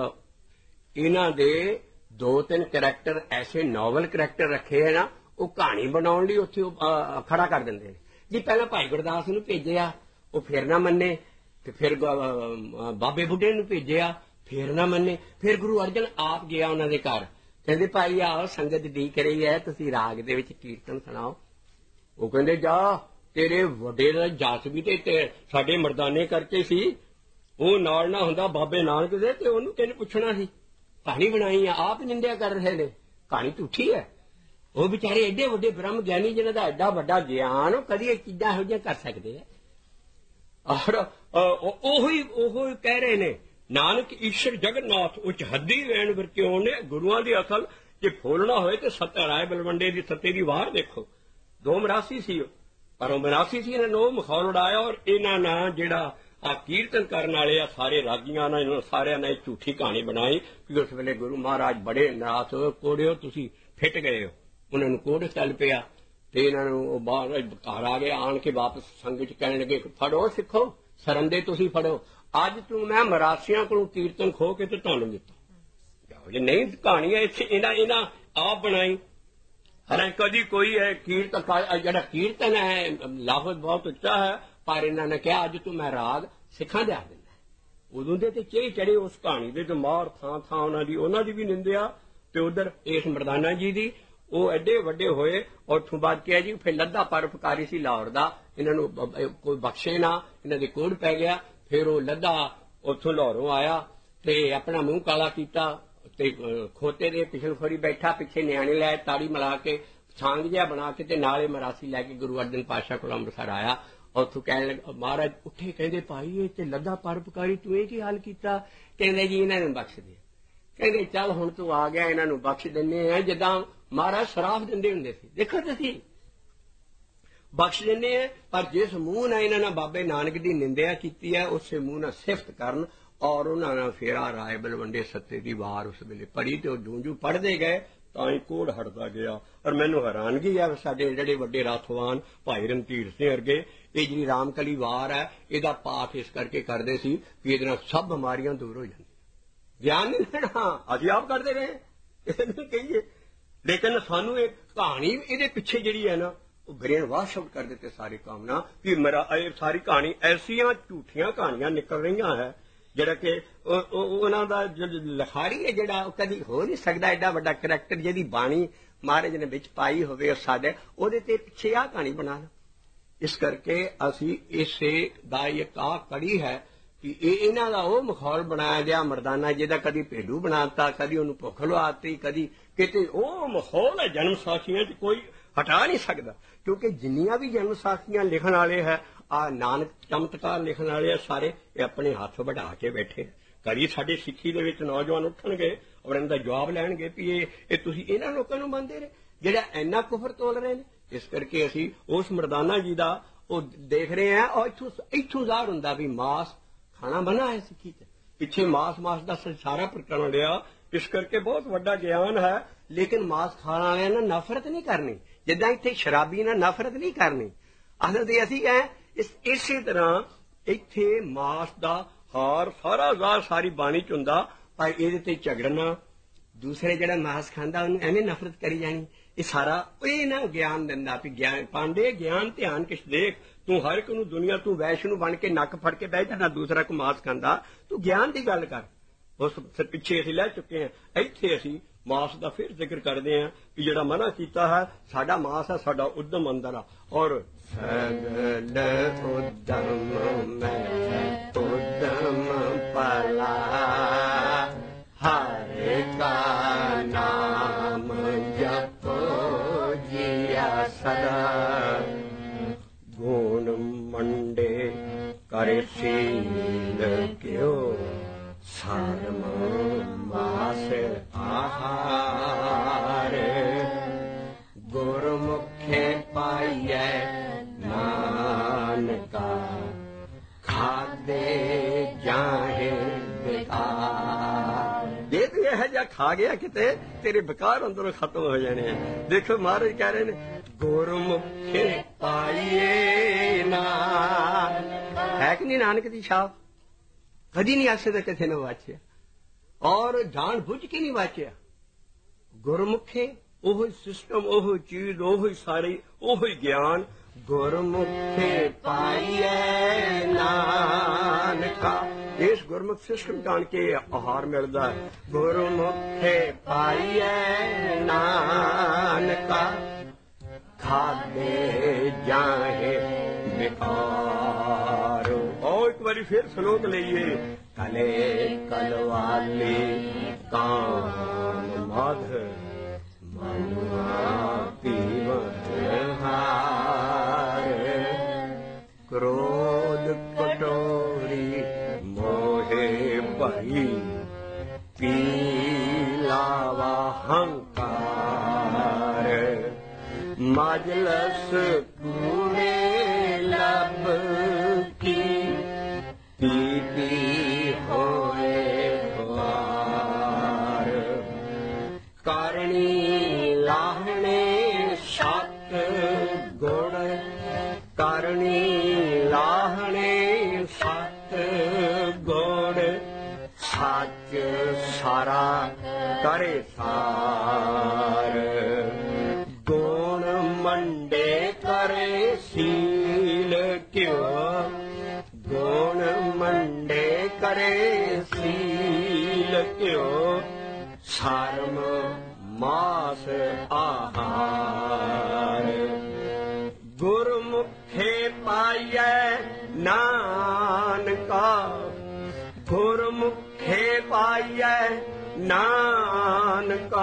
ਇਹਨਾਂ ਦੇ ਦੋ ਤਿੰਨ ਕਰੈਕਟਰ ਐਸੇ ਨੋਵਲ ਕਰੈਕਟਰ ਰੱਖੇ ਹੈ ਨਾ, ਉਹ ਕਹਾਣੀ ਬਣਾਉਣ ਲਈ ਉੱਥੇ ਖੜਾ ਕਰ ਦਿੰਦੇ ਨੇ ਜੀ। ਪਹਿਲਾਂ ਭਾਈ ਗੁਰਦਾਸ ਨੂੰ ਭੇਜਿਆ, ਉਹ ਫਿਰ ਨਾ ਮੰਨੇ, ਤੇ ਫਿਰ ਬਾਬੇ ਬੁੱਢੇ ਨੂੰ ਭੇਜਿਆ, ਫਿਰ ਨਾ ਮੰਨੇ। ਫਿਰ ਗੁਰੂ ਅਰਜਨ ਆਪ ਗਿਆ ਉਹਨਾਂ ਦੇ ਘਰ, ਕਹਿੰਦੇ ਭਾਈ ਆਓ ਸੰਗਤ ਡੀਕ ਰਹੀ ਹੈ, ਤੁਸੀਂ ਰਾਗ ਦੇ ਵਿੱਚ ਕੀਰਤਨ ਸੁਣਾਓ। ਉਹ ਕਹਿੰਦੇ ਜਾ, ਤੇਰੇ ਵੱਡੇ ਦਾ ਜਸ ਵੀ ਤੇ ਸਾਡੇ ਮਰਦਾਨੇ ਕਰਕੇ ਸੀ, ਉਹ ਨਾਲ ਨਾ ਹੁੰਦਾ ਬਾਬੇ ਨਾਨਕ ਦੇ ਤੇ ਉਹਨੂੰ ਕਿਹਨੇ ਪੁੱਛਣਾ ਸੀ। ਕਹਾਣੀ ਬਣਾਈ ਆ, ਆਪ ਨਿੰਦਿਆ ਕਰ ਰਹੇ ਨੇ, ਕਹਾਣੀ ਝੂਠੀ ਹੈ। ਉਹ ਵਿਚਾਰੇ ਐਡੇ ਵੱਡੇ ਬ੍ਰਹਮ ਗਿਆਨੀ ਜਿਹਨਾਂ ਦਾ ਐਡਾ ਵੱਡਾ ਗਿਆਨ, ਉਹ ਕਦੀ ਇਹ ਚੀਜ਼ਾਂ ਇਹੋ ਜਿਹੀਆਂ ਕਰ ਸਕਦੇ ਆ। ਔਰ ਉਹੀ ਉਹ ਕਹਿ ਰਹੇ ਨੇ ਨਾਨਕ ਈਸ਼ਰ ਜਗਨਨਾਥ ਉੱਚ ਹੱਦੀ ਵੇਣ ਵਰਕਿਓ ਨੇ। ਗੁਰੂਆਂ ਦੀ ਅਸਲ ਜੇ ਫੋਲਣਾ ਹੋਏ ਤੇ ਸਤ ਰਾਏ ਬਲਵੰਡੇ ਦੀ ਸੱਤੇ ਦੀ ਵਾਰ ਦੇਖੋ। ਦੋ ਮਰਾਸੀ ਸੀ ਉਹ, ਪਰ ਉਹ ਮਰਾਸੀ ਸੀ, ਇਹਨਾਂ ਨੇ ਉਹ ਮਖੌਲ ਉਡਾਇਆ। ਔਰ ਇਹਨਾਂ ਨਾਲ ਜਿਹੜਾ ਆ ਕੀਰਤਨ ਕਰਨ ਵਾਲੇ ਆ ਸਾਰੇ ਰਾਗੀਆਂ ਨਾਲ, ਇਹਨਾਂ ਸਾਰਿਆਂ ਨੇ ਝੂਠੀ ਕਹਾਣੀ ਬਣਾਈ ਕਿ ਉਸ ਵੇਲੇ ਗੁਰੂ ਮਹਾਰਾਜ ਬੜੇ ਨਾਰਾਜ਼ ਹੋਏ, ਕੋੜਿਓ ਤੁਸੀਂ ਫਿੱਟ ਗਏ ਹੋ। ਉਹਨਾਂ ਨੂੰ ਕੋੜ ਚੱਲ ਪਿਆ ਤੇ ਇਹਨਾਂ ਨੂੰ ਉਹ ਬਾਹਰ ਘਰ ਆ ਗਏ। ਆਣ ਕੇ ਵਾਪਸ ਸੰਗਤ ਚ ਕਹਿਣ ਲੱਗੇ ਫੜੋ ਸਿੱਖੋ, ਸਰੰਦੇ ਤੁਸੀਂ ਫੜੋ, ਅੱਜ ਤੂੰ ਮੈਂ ਮਰਾਸੀਆਂ ਕੋਲੋਂ ਕੀਰਤਨ ਖੋ ਕੇ ਤੇ ਤੁਹਾਨੂੰ ਦਿੱਤਾ। ਜੇ ਨਹੀਂ ਕਹਾਣੀ ਹੈ ਇੱਥੇ ਇਹਨਾਂ ਇਹਨਾਂ ਆਪ ਬਣਾਈ। ਹਾਲਾਂਕਿ ਕਦੀ ਕੋਈ ਹੈ ਕੀਰਤਨ, ਜਿਹੜਾ ਕੀਰਤਨ ਹੈ ਲਫ਼ਜ਼ ਬਹੁਤ ਉੱਚਾ ਹੈ, पर इन्होंने कहा अज तू मैं राग सिखा दिया दिना। उदों दे ते चेह चढ़े उस कहानी दे, मार थां थां उन्हां दी उन्हां दी भी निंदिया, ते उधर इस मरदाना जी दी वो एडे वड्डे होए। और उथों बाद क्या जी, फिर लद्दा परोपकारी सी लाहौर दा, इन्हों कोई बख्शे ना, इन्हां दे कोड़ पै गया। फिर वो लद्दा उथों लाहौरों आया ते अपना मुंह काला कीता ते खोते दे पिछल खोरी बैठा, पिछे न्याणे लै ताड़ी मिला के छांग जिहा बना के ते नाले मरासी लैके गुरु अर्जन पातशाह कोल अंमृतसर आया। और उथों कहण लगा, महाराज उठे, कहंदे भाई ये ते लद्दा परोपकारी तू ये की हाल कीता? कहंदे जी इन्हां नूं बख्श दे। कहंदे चल हुण तू आ गया, इन्हां नूं बख्श दिंदे आ, जिद्दां महाराज शराफ दिंदे हुंदे सी। देखो तुसीं बख्श दिंदे आ, पर जिस मूंह नाल इन्हां ने बाबे नानक दी निंदिया कीती है उसे मूंह नाल सिफत करन। और उन्होंने फेरा राय बलवंडे सत्ते की वार उस वेले पढ़ी तो जूं जूं पढ़ते गए तां ही कोड़ हटता गया। और मैनूं हैरानगी है साडे जिहड़े वड्डे राथवान भाई रणधीर सिंह वर्गे ये जिहड़ी रामकली वार है इहदा पाठ इस करके करदे सी कि इहदे नाल सब बीमारियां दूर हो जांदियां। ज्ञान नहीं लेना असीं आप करते रहे इहनूं कहिए, लेकिन सानूं एक कहानी इहदे पिछे जिहड़ी है ना ब्रेन वाश आउट कर देते सारी कामना कि मेरा सारी कहानी ऐसियां झूठियां कहानियां निकल रही है ਜਿਹੜਾ ਕਿ ਉਹਨਾਂ ਦਾ ਲਿਖਾਰੀ ਹੈ ਜਿਹੜਾ ਉਹ ਕਦੀ ਹੋ ਨਹੀਂ ਸਕਦਾ ਐਡਾ ਵੱਡਾ ਕਰੈਕਟਰ ਜਿਹਦੀ ਬਾਣੀ ਮਹਾਰਾਜ ਨੇ ਵਿੱਚ ਪਾਈ ਹੋਵੇ ਉਹ ਸਾਡੇ ਉਹਦੇ ਤੇ ਪਿੱਛੇ ਆ ਕਹਾਣੀ ਬਣਾ ਲਓ। ਇਸ ਕਰਕੇ ਅਸੀਂ ਇਸੇ ਦਾ ਇੱਕ ਆ ਕੜੀ ਹੈ ਕਿ ਇਹ ਇਹਨਾਂ ਦਾ ਉਹ ਮਖੌਲ ਬਣਾਇਆ ਗਿਆ ਮਰਦਾਨਾ ਜਿਹਦਾ ਕਦੀ ਭੇਡੂ ਬਣਾਤਾ, ਕਦੀ ਉਹਨੂੰ ਭੁੱਖ ਲਵਾਤੀ, ਕਦੀ ਕਿਤੇ ਉਹ ਮਾਹੌਲ ਹੈ ਜਨਮ ਸਾਖੀਆਂ 'ਚ ਕੋਈ ਹਟਾ ਨਹੀਂ ਸਕਦਾ। ਕਿਉਂਕਿ ਜਿੰਨੀਆਂ ਵੀ ਜਨਮ ਸਾਖੀਆਂ ਲਿਖਣ ਵਾਲੇ ਹੈ आ नानक चमत्कार लिखने वाले सारे ये अपने हाथ बढ़ा के बैठे। कभी साडे सिक्खी दे विच नौजवान उठणगे और इनका जवाब लैणगे भी ये तुसीं इन्हां लोकां नूं मनदे रहे जिहड़ा इन्ना कुफर तोल रहे ने। इस करके असीं उस मरदाना जी दा वो देख रहे हैं और इत्थों इत्थों ज़ाहिर हुंदा भी मास खाना मना है सिक्खी च, पिछे मास मास दा सारा प्रकरण लिया। इस करके बहुत वड्डा ज्ञान है, लेकिन मास खाण वालियां नाल नफरत नहीं करनी जिद्दां इत्थे शराबी नाल नफरत नहीं करनी। आखदे असीं ऐ इस इसे तरह इत्थे मास दा हार सारा ज़ार सारी बाणी च हुंदा, पर इहदे ते झगड़ना दूसरे जिहड़ा मास खांदा उहनूं एवें नफरत करी जानी। ये सारा ये ना ज्ञान दिंदा भी ज्ञान पांडे ज्ञान ध्यान किश देख, तू हर एक नूं दुनिया तू वैश्णु बन के नक फड़ के बह जाना दूसरा को मास खांदा, तू ज्ञान की गल कर। उस पिछे असीं लै चुके हैं। इत्थे असीं मास का फिर जिक्र करते हैं कि जिहड़ा मना कीता है साडा मास है साडा उद्यम अंदर आ। और सगल उद्यम में उद्यम पला हरे का नाम जपो जिया सदा गुण मंडे करे शील क्यों सर्म मास आहार गुरमुखे पाइए नानका खादे जाहे बेकार। ये तो यह जा खा गया किते तेरे बेकार अंदरों खत्म हो जाने। देखो महाराज कह रहे हैं गुरमुखे पाइए ना है कि नहीं नानक दी छाप कदी नहीं आसे तो किसी ने वाचिया और जान बुझ के नहीं वाचिया। गुरमुखे ओह सिस्टम ओह चीज ओह सारी ओह ज्ञान गुरमुखे पाइए नानका। इस गुरमुख सिस्टम जान के आहार मिलता है। गुरमुखे पाइए नानका खादे जाहे बेकार। और एक बारी फिर श्लोक लीजिए कले कलवाले काम मध मनुआ पीवन हार क्रोध कटोरी मोहे भई पीलावा हंकार मजलस कूड़े लब की पी पी होए ख्वार करणी लाहने सत गुण करणी लाहने सत गुण सच सारा करे सार गुण मंडे करे सील क्यों ਕਰੇ ਸੀਲ ਘਿਓ ਸਰਮ ਮਾਸ ਆਹਾਰ ਗੁਰਮੁਖੇ ਪਾਈਐ ਨਾਨਕਾ ਗੁਰਮੁਖੇ ਪਾਈਐ ਨਾਨਕਾ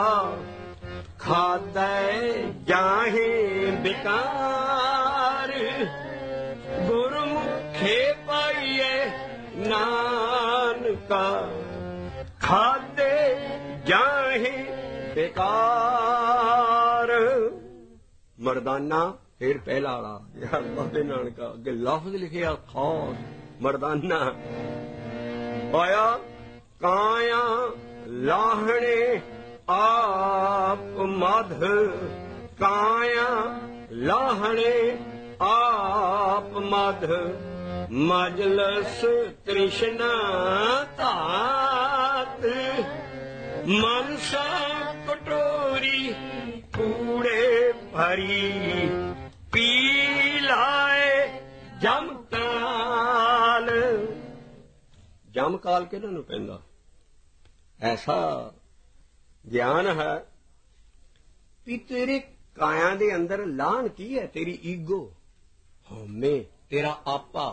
ਖਾਦੈ ਜਾਹੇ ਬਿਕਾਰ ਗੁਰਮੁਖੇ ਪਾਈਐ ਨਾਨਕਾ ਖਾਦੇ ਜਾਹੇ बेकार मर्दाना फिर पहला वाला यार बाबे नानका अगे लफ्ज लिखे खास मर्दाना आया काया लाहने आप मध काया लाहने आप मध मजलस तृष्णा तात मनसा कटोरी कूड़े भरी पी लाए जमकाल जमकाल किहਨਾਂ ਨੂੰ ਪੈਂਦਾ ऐसा ज्ञान है भी तेरे काया दे अंदर लाहन की है तेरी ईगो हौमे तेरा आपा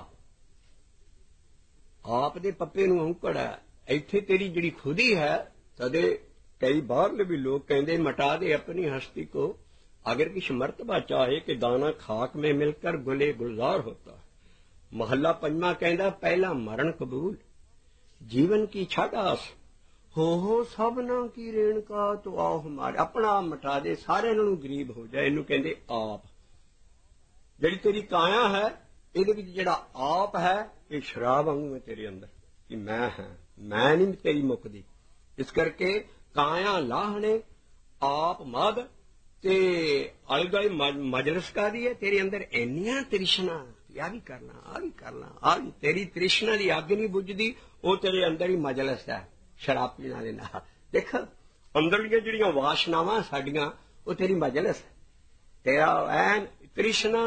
आप दे पप्पे ਨੂੰ औंकड़ है ਇੱਥੇ तेरी जिहड़ी खुदी है तदे कई बाहरले भी लोग कहते मटा दे अपनी हस्ती को अगर किस मर्तबा चाहे कि दाना खाक में मिलकर गुले गुलजार होता है महला पंजवा कहता पहला मरण कबूल जीवन की छाडास हो हो सबना की रेणका तो आओ हमारे अपना आप मटा दे सारे नूं गरीब हो जाए इनू कहते आप जिहड़ी तेरी काया है इहदे विच जिहड़ा आप है ये शराब वांगू है तेरे अंदर कि मैं हां मैं नहीं तेरी मुकदी इस करके काया लाहने आप मद ते आले दुआले मजलिस का दी है तेरे अंदर इन्नियां तृष्णा आ भी करना आ भी करना आ भी तेरी तृष्णा दी अग नहीं बुझदी वो तेरे अंदर ही मजलिस है शराब पीने वाले नाल देख अंदरलियां जिहड़ियां वासनावां साडियां वो तेरी मजलिस है तेरा ऐन तृष्णा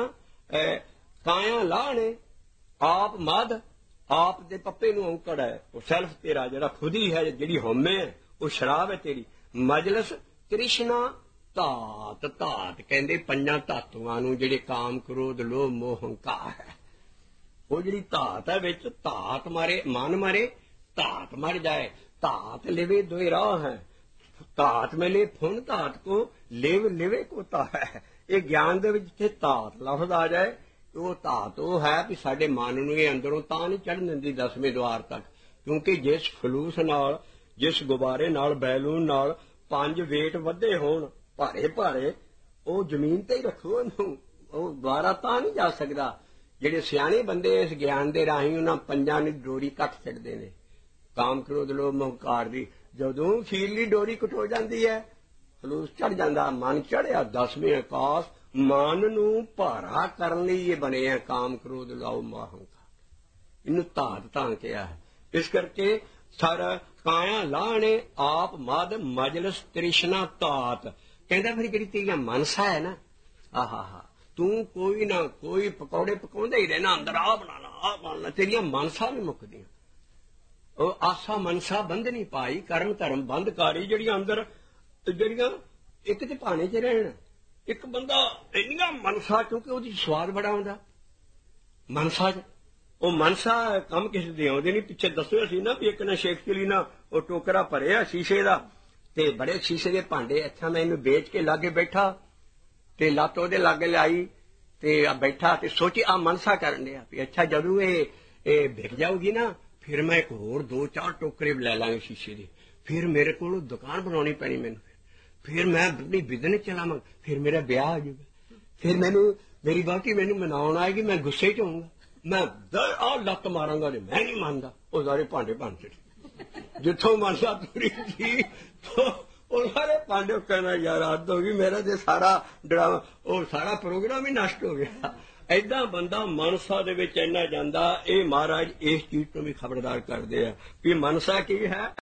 काया लाहने आप मद आप दे पप्पे नूं औंकड़ है वो सैल्फ तेरा जिहड़ा खुदी है जिहड़ी हौमे है वो शराब है तेरी मजलिस तृष्णा धात धात कहंदे पंजां धातुआं नूं जिहड़े काम क्रोध लोभ मोह हंकार है वो जिहड़ी धात है विच धात मारे मन मारे धात मर जाए धात लिवे दोए राह है धात मिले फुन धात को लिव लिवे कोता है ये ज्ञान दे विच जिथे धात लफ्ज आ जाए वो धात वो है भी साडे मन नूं ये अंदरों तां नहीं चढ़न दिंदी दसवें द्वार तक क्योंकि जिस फलूस नाल जिस गुब्बारे नाल बैलून नाल पंज वेट वधे होण भारे भारे वो जमीन ते ही रखो उहनूं वो द्वारा तां नहीं जा सकदा जिहड़े सियाणे बंदे इस ज्ञान दे राहीं उन्हां पंजां दी डोरी कट छड्डदे ने काम क्रोध लोभ मोह हंकार दी जदों खीरली डोरी कटो जांदी है फलूस चढ़ जांदा मन चढ़िया दसवें आकाश मन नूं भारा करन लई ये बने हैं काम क्रोध लोभ मोह हंकार इनू धात धां किया है इस करके सारा काया लाहने आप मद मजलिस तृष्णा धात कहंदा फिर जिहड़ी तेरी मनसा है ना आहा हा तू कोई ना कोई पकौड़े पकाउंदा ही रहना अंदर आ बनाना आ बनाना तेरियां मनसा नहीं मुकदियां ओ आसा मनसा बंद नहीं पाई कर्म धर्म बंद कारी जिहड़ियां अंदर जिहड़ियां एक ते भाने च रहण एक बंदा इन्नियां मनसा क्योंकि ਉਹਦੀ स्वाद बड़ा आउंदा मनसा च ਉਹ मनसा ਕੰਮ ਕਿਸੇ ਦੇ ਆਉਂਦੇ ਨਹੀਂ ਪਿੱਛੇ ਦੱਸਿਆ ਸੀ ਨਾ ਵੀ ਇੱਕ ਨਾ ਸ਼ੇਖ ਚਲੀ ਨਾ ਉਹ ਟੋਕਰਾ ਭਰਿਆ ਸ਼ੀਸ਼ੇ ਦਾ ਤੇ ਬੜੇ ਸ਼ੀਸ਼ੇ ਦੇ ਭਾਂਡੇ ਅੱਛਾ ਮੈਂ ਇਹਨੂੰ ਵੇਚ ਕੇ ਲਾਗੇ ਬੈਠਾ ਤੇ ਲੱਤ ਉਹਦੇ ਲਾਗੇ ਲਾਈ ਤੇ ਆ ਬੈਠਾ ਤੇ ਸੋਚੀ ਆ मनसा ਕਰਨ ਡਿਆ ਵੀ ਅੱਛਾ ਜਦੋਂ ਇਹ ਇਹ ਵਿਕ ਜਾਊਗੀ ਨਾ ਫਿਰ ਮੈਂ ਇੱਕ ਹੋਰ ਦੋ ਚਾਰ ਟੋਕਰੇ ਲੈ ਲਾਂਗੇ ਸ਼ੀਸ਼ੇ ਦੇ ਫਿਰ ਮੇਰੇ ਕੋਲ ਦੁਕਾਨ ਬਣਾਉਣੀ ਪੈਣੀ ਮੈਨੂੰ फिर मैं अपनी बिजनेस चलावां फिर मेरा ब्याह हो जाएगा फिर मैनू मेरी बाकी मैनू मनाउण आएगी मैं गुस्से च होऊंगा मैं आ लत मारांगा ते मैं नहीं मानदा वो सारे भांडे भन छड़े जिथों मनसा तुरी थी तो वो सारे भांडे कहना यार हद हो गई मेरा ते सारा ड्रामा वो सारा प्रोग्राम ही नष्ट हो गया ऐदा बंदा मनसा दे विच इन्ना जांदा ये महाराज इस चीज तो भी खबरदार करदे आ कि मनसा की है।